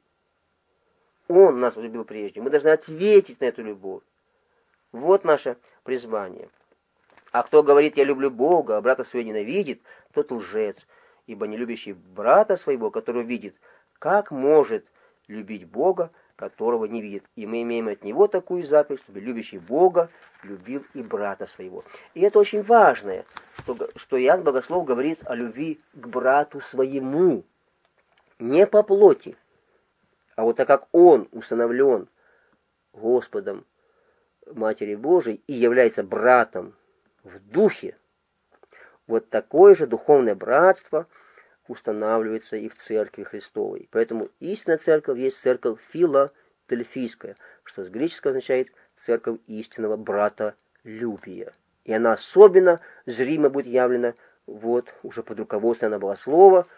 Он нас возлюбил прежде. Мы должны ответить на эту любовь. Вот наше призвание. А кто говорит, я люблю Бога, а брата своего ненавидит, тот лжец. Ибо не любящий брата своего, которого видит, как может любить Бога, которого не видит. И мы имеем от Него такую заповедь, чтобы любящий Бога любил и брата своего. И это очень важное, что Иоанн Богослов говорит о любви к брату своему. Не по плоти, а вот так как он установлен Господом Матери Божией и является братом в духе, вот такое же духовное братство устанавливается и в Церкви Христовой. Поэтому истинная Церковь есть Церковь филотельфийская, что с греческого означает Церковь истинного братолюбия. И она особенно зримо будет явлена вот уже под руководством Иоанна Богослова,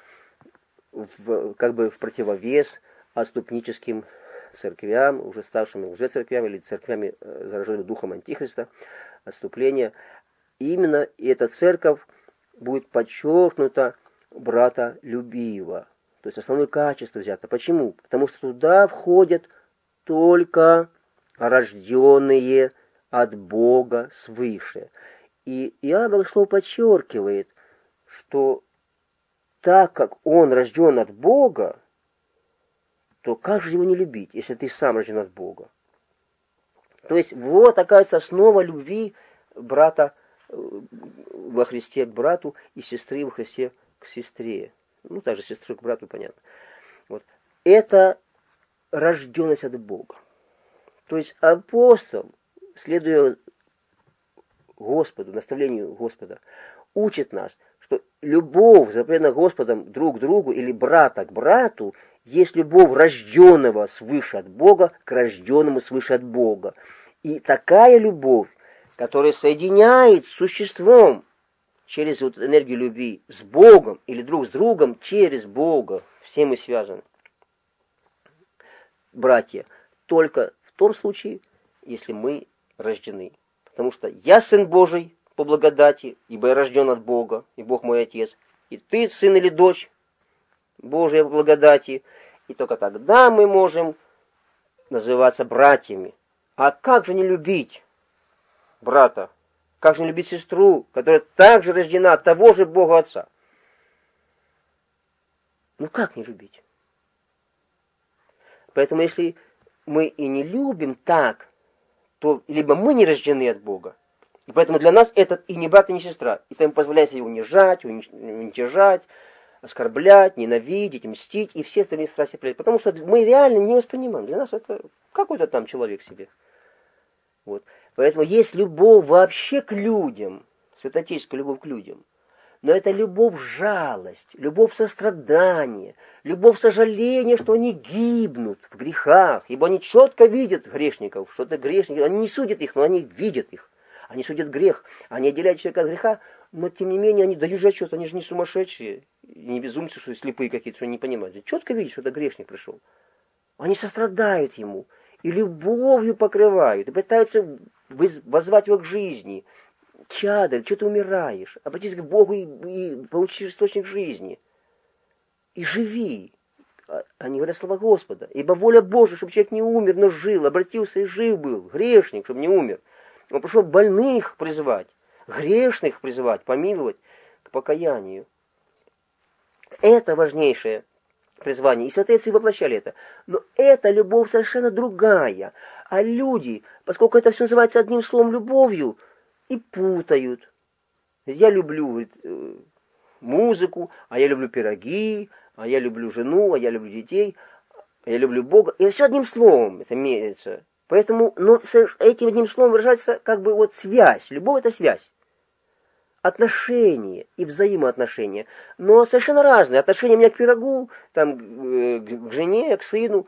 как бы в противовес отступническим церквям, уже ставшим лжецерквям или церквями, зараженными духом Антихриста, отступления. Именно эта церковь будет подчеркнута братолюбиво. То есть основное качество взято. Почему? Потому что туда входят только рожденные от Бога свыше. И Иоанн Богослов подчеркивает, что так как он рожден от Бога, то как же его не любить, если ты сам рожден от Бога? То есть вот оказывается основа любви брата во Христе к брату и сестры во Христе к сестре. Ну, также сестры к брату, понятно. Вот. Это рожденность от Бога. То есть апостол, следуя Господу, наставлению Господа, учит нас, что любовь, заповедана Господом друг к другу или брата к брату, есть любовь рожденного свыше от Бога к рожденному свыше от Бога. И такая любовь, которая соединяет с существом через вот энергию любви с Богом или друг с другом через Бога, все мы связаны, братья, только в том случае, если мы рождены. Потому что я сын Божий по благодати, ибо я рожден от Бога, и Бог мой Отец, и ты сын или дочь Божия по благодати, и только тогда мы можем называться братьями. А как же не любить брата? Как же не любить сестру, которая также рождена от того же Бога Отца? Ну как не любить? Поэтому если мы и не любим так, то либо мы не рождены от Бога, и поэтому для нас этот и не брат, и не сестра. И поэтому позволяем себе унижать, уничижать, оскорблять, ненавидеть, мстить, и все остальные страсти проявлять. Потому что мы реально не воспринимаем. Для нас это какой-то там человек себе. Вот. Поэтому есть любовь вообще к людям, святотеческая любовь к людям. Но это любовь жалость, любовь сострадания, любовь сожаления, что они гибнут в грехах, ибо они четко видят грешников, что это грешники, они не судят их, но они видят их. Они судят грех, они отделяют человека от греха, но тем не менее они дают же отчет, они же не сумасшедшие, не безумцы, что слепые какие-то, что не понимают. Четко видят, что это грешник пришел. Они сострадают ему. и любовью покрывают, и пытаются воззвать его к жизни. Чадо, что ты умираешь? Обратись к Богу и получи источник жизни. И живи. Они говорят слова Господа. Ибо воля Божия, чтобы человек не умер, но жил, обратился и жив был. Грешник, чтобы не умер. Он пришел больных призывать, грешных призывать, помиловать к покаянию. Это важнейшее призвание. И святые отцы воплощали это. Но эта любовь совершенно другая. А люди, поскольку это все называется одним словом любовью, и путают. Я люблю, говорит, музыку, а я люблю пироги, а я люблю жену, а я люблю детей, а я люблю Бога. И все одним словом это меряется. Поэтому, этим одним словом выражается как бы вот связь. Любовь — это связь. Отношения и взаимоотношения. Но совершенно разные. Отношения у меня к пирогу, там, к жене, к сыну,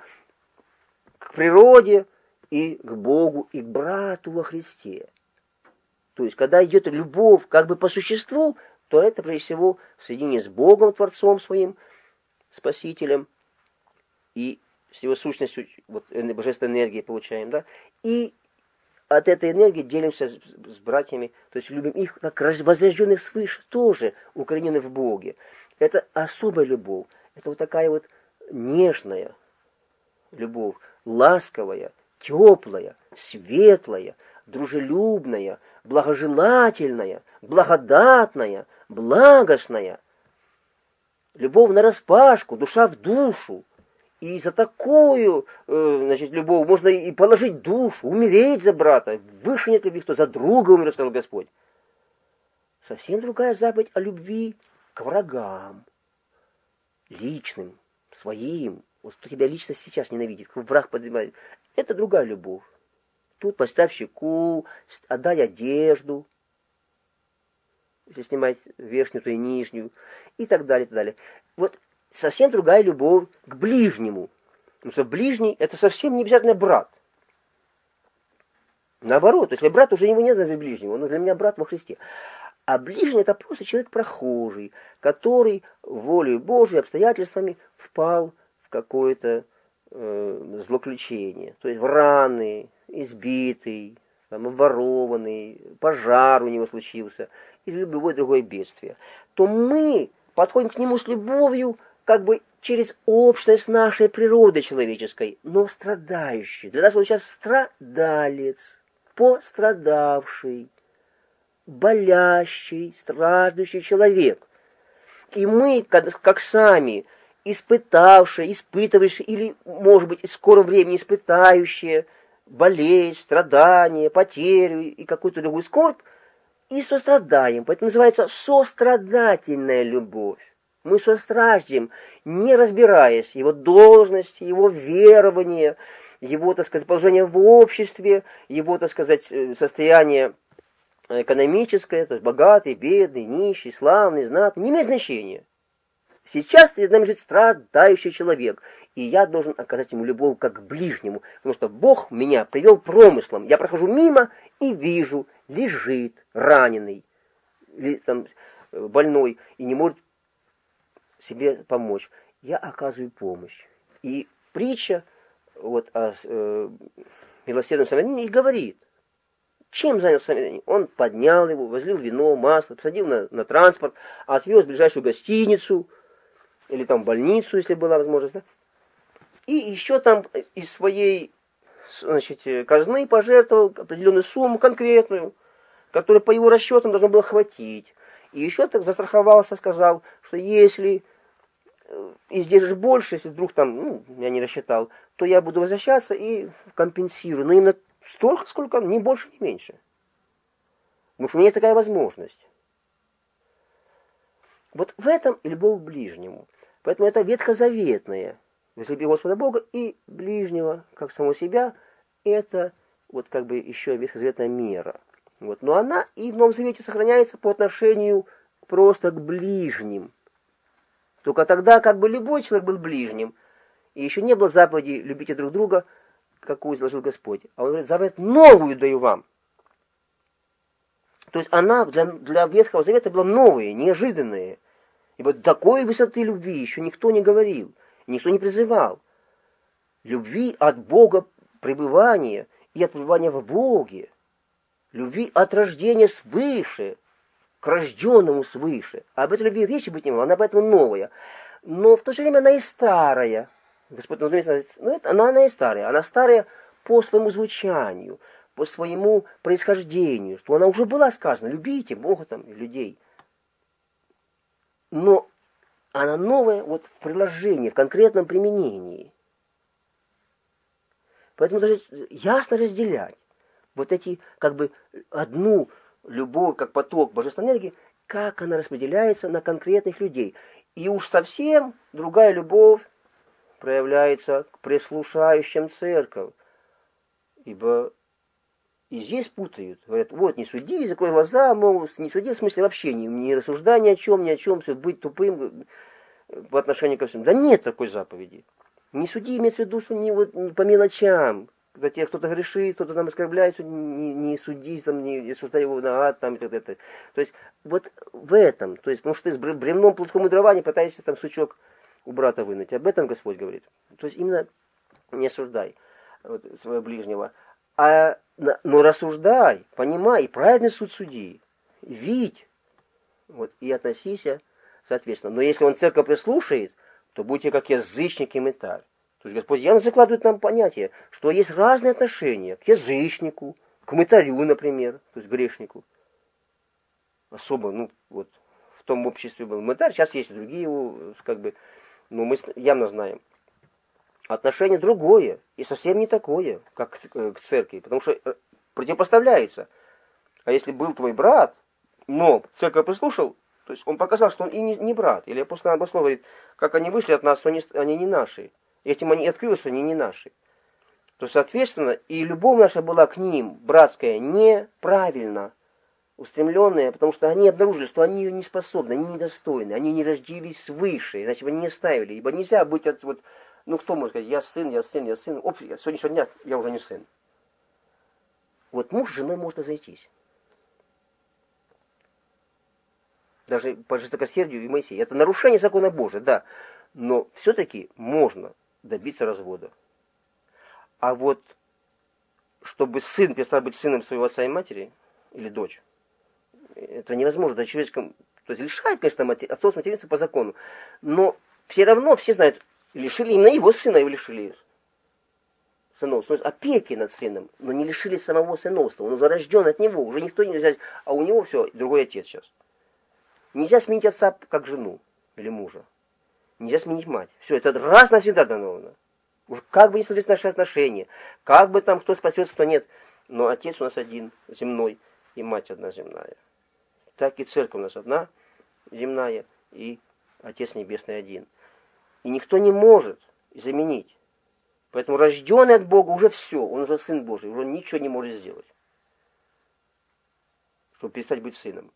к природе, и к Богу, и к брату во Христе. То есть, когда идет любовь как бы по существу, то это, прежде всего, соединение с Богом, Творцом своим, Спасителем, и с его сущностью, вот, божественной энергии получаем, да, и от этой энергии делимся с братьями, то есть любим их, как возрожденных свыше, тоже укорененных в Боге. Это особая любовь, это вот такая вот нежная любовь, ласковая, теплая, светлая, дружелюбная, благожелательная, благодатная, благостная. Любовь нараспашку, душа в душу. И за такую, любовь можно и положить душу, умереть за брата. Выше нет любви, кто за друга умер, сказал Господь. Совсем другая заповедь о любви к врагам. Личным, своим. Вот кто тебя лично сейчас ненавидит, кто враг поднимает. Это другая любовь. Тут поставь щеку, отдай одежду, если снимать верхнюю, то и нижнюю, и так далее, и так далее. Вот совсем другая любовь к ближнему. Потому что ближний — это совсем не обязательно брат. Наоборот, если брат, уже его нет для ближнего, он для меня брат во Христе. А ближний — это просто человек прохожий, который волей Божией, обстоятельствами впал в какое-то злоключение. То есть в раны, избитый, там, обворованный, пожар у него случился, или любое другое бедствие, то мы подходим к нему с любовью, как бы через общность нашей природы человеческой, но страдающей. Для нас он сейчас страдалец, пострадавший, болящий, страждущий человек. И мы, как сами, испытавшие, испытывающие, или, может быть, в скором времени испытающие болезнь, страдания, потерю и какую-то другую скорбь, и сострадаем. Поэтому называется сострадательная любовь. Мы состраждем, не разбираясь его должности, его верования, его, так сказать, положение в обществе, его, так сказать, состояние экономическое, то есть богатый, бедный, нищий, славный, знатный, не имеет значения. Сейчас перед нами лежит страдающий человек, и я должен оказать ему любовь как к ближнему, потому что Бог меня привел промыслом. Я прохожу мимо и вижу, лежит раненый, или там больной, и не может себе помочь. Я оказываю помощь. И притча вот о милосердном самарянине и говорит, чем занялся самарянин? Он поднял его, возлил вино, масло, посадил на транспорт, отвез в ближайшую гостиницу, или там больницу, если была возможность, да? И еще там из своей, казны пожертвовал определенную сумму конкретную, которая по его расчетам должна была хватить. И еще так застраховался, сказал, что если издержишь больше, если вдруг там, я не рассчитал, то я буду возвращаться и компенсирую. Но именно столько, сколько, ни больше, ни меньше. Потому что у меня есть такая возможность. Вот в этом и любовь к ближнему. Поэтому это ветхозаветное. Возлюби Господа Бога и ближнего, как самого себя, это вот как бы еще ветхозаветная мера. Вот. Но она и в Новом Завете сохраняется по отношению просто к ближним. Только тогда как бы любой человек был ближним. И еще не было заповеди «любите друг друга», какую изложил Господь. А он говорит, заповедь новую даю вам. То есть она для Ветхого Завета была новая, неожиданная. И вот такой высоты любви еще никто не говорил, никто не призывал. Любви от Бога пребывания и от пребывания в Боге, любви от рождения свыше, к рожденному свыше. Об этой любви речи быть не может, она поэтому новая. Но в то же время она и старая. Господь называет, она и старая. Она старая по своему звучанию, по своему происхождению, что она уже была сказана, любите Бога там и людей. Но она новая вот в приложении, в конкретном применении. Поэтому даже ясно разделять вот эти, как бы, одну любовь, как поток божественной энергии, как она распределяется на конкретных людей. И уж совсем другая любовь проявляется к прислушающим церковь. Ибо и здесь путают. Говорят, вот, не суди, закрой глаза, мол, не суди, в смысле вообще, не рассуждай ни о чем, все, быть тупым по отношению ко всему. Да нет такой заповеди. Не суди, имеется в виду, что не по мелочам. Когда тебе кто-то грешит, кто-то там оскорбляется, не суди, там, не осуждай его на ад, там, и так далее. То есть, вот в этом, то есть, потому что ты с бревном плоскому дрова не пытаешься там сучок у брата вынуть. Об этом Господь говорит. То есть, именно не осуждай вот, своего ближнего. Но рассуждай, понимай, и правильный суд суди. Видь, вот, и относись соответственно. Но если он церковь прислушает, то будьте как язычник и мытарь. То есть Господь явно закладывает нам понятие, что есть разные отношения к язычнику, к мытарю, например, то есть грешнику. Особо, вот в том обществе был мытарь, сейчас есть и другие его, как бы, но мы явно знаем. Отношение другое и совсем не такое, как к церкви, потому что противопоставляется. А если был твой брат, но церковь прислушал, то есть он показал, что он и не брат. Или апостол Богослов говорит, как они вышли от нас, что они не наши. Этим они открылось, что они не наши. То, соответственно, и любовь наша была к ним, братская, неправильно устремленная, потому что они обнаружили, что они не способны, они недостойны, они не родились свыше, иначе бы они не оставили. Ибо нельзя быть вот, кто может сказать, я сын, я сын. С сегодняшнего дня я уже не сын. Вот муж с женой может разойтись. Даже по жестокосердию и Моисея. Это нарушение закона Божия, да. Но все-таки можно добиться развода. А вот, чтобы сын перестал быть сыном своего отца и матери, или дочь, это невозможно. Это человеческом, то есть лишает, конечно, отцовства материнства по закону. Но все равно, все знают, лишили именно его сына, его лишили сыновства. То есть опеки над сыном, но не лишили самого сыновства. Он уже рожден от него, уже никто не взять, а у него все, другой отец сейчас. Нельзя сменить отца как жену или мужа. Нельзя сменить мать. Все, это раз навсегда дано. Уж как бы ни сложились наши отношения, как бы там кто спасется, кто нет, но отец у нас один, земной, и мать одна земная. Так и церковь у нас одна, земная, и Отец Небесный один. И никто не может заменить. Поэтому рожденный от Бога уже все, он уже Сын Божий, уже ничего не может сделать, чтобы перестать быть сыном.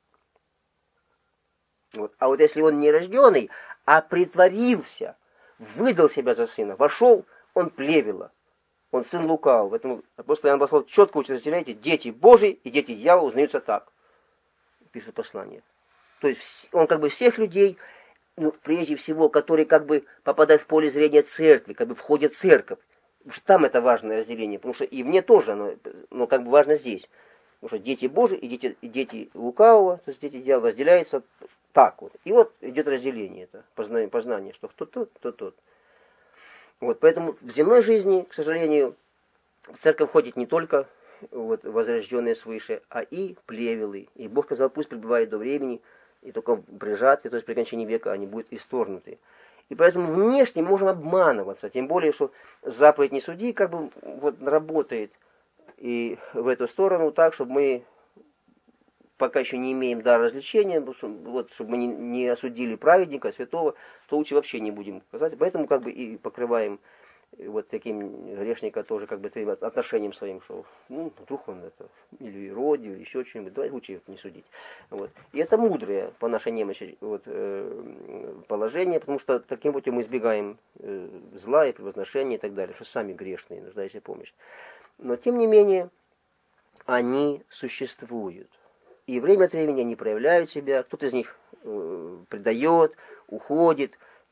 Вот. А вот если он не рожденный, а притворился, выдал себя за сына, вошел, он плевело, он сын лукавого. Поэтому апостол Иоанн Богослов четко учит, разделяйте, дети Божии и дети дьявола узнаются так, пишет послание. То есть он как бы всех людей, прежде всего, которые как бы попадают в поле зрения церкви, как бы входят в церковь. Потому что там это важное разделение, потому что и мне тоже, но как бы важно здесь. Потому что дети Божии и дети лукавого, то есть дети дьявола разделяются так вот. И вот идет разделение, это познание, что кто тот, кто тот. Вот, поэтому в земной жизни, к сожалению, в церковь ходит не только вот, возрожденные свыше, а и плевелы. И Бог сказал, пусть пребывает до времени, и только при жатве, то есть при кончании века, они будут исторгнуты. И поэтому внешне можем обманываться, тем более, что заповедь «не суди» как бы вот работает и в эту сторону так, чтобы мы пока еще не имеем дара развлечения, вот, чтобы мы не осудили праведника, святого, то лучше вообще не будем казать. Поэтому как бы и покрываем вот таким грешника тоже как бы отношением своим, что вдруг он это или родил, или еще что-нибудь, давай лучше не судить. Вот. И это мудрое по нашей немощи положение, потому что таким путем мы избегаем зла и превозношения и так далее, что сами грешные, нуждающие помощи. Но тем не менее они существуют. И время от времени они проявляют себя, кто-то из них предает, уходит,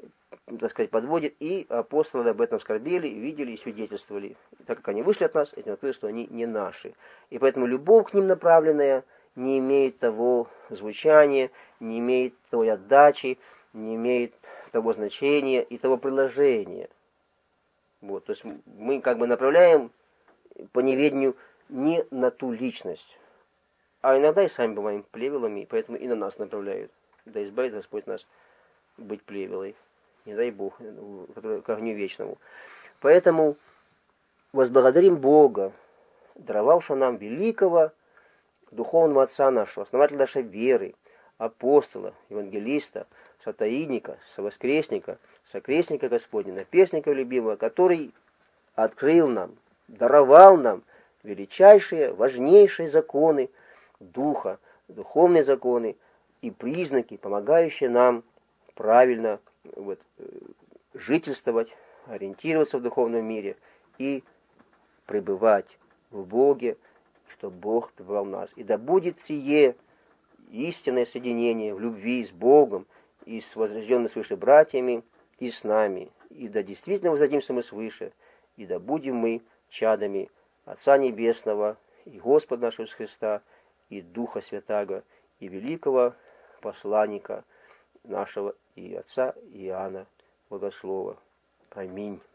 так сказать, подводит, и апостолы об этом скорбели, видели и свидетельствовали. И так как они вышли от нас, этим написано, что они не наши. И поэтому любовь к ним направленная не имеет того звучания, не имеет той отдачи, не имеет того значения и того приложения. Вот, то есть мы как бы направляем по неведению не на ту личность, а иногда и сами бываем плевелами, и поэтому и на нас направляют. Да избавит Господь нас быть плевелой, не дай Бог, к огню вечному. Поэтому возблагодарим Бога, даровавшего нам великого духовного отца нашего, основателя нашей веры, апостола, евангелиста, сотаинника, совоскресника, сокрестника Господня, наперстника любимого, который открыл нам, даровал нам величайшие, важнейшие законы Духа, духовные законы и признаки, помогающие нам правильно жительствовать, ориентироваться в духовном мире и пребывать в Боге, чтобы Бог пребывал в нас. И да будет сие истинное соединение в любви с Богом и с возрожденными свыше братьями и с нами. И да действительно возродимся мы свыше, и да будем мы чадами Отца Небесного и Господа нашего Иисуса Христа, и Духа Святаго, и великого посланника нашего и отца Иоанна Богослова. Аминь.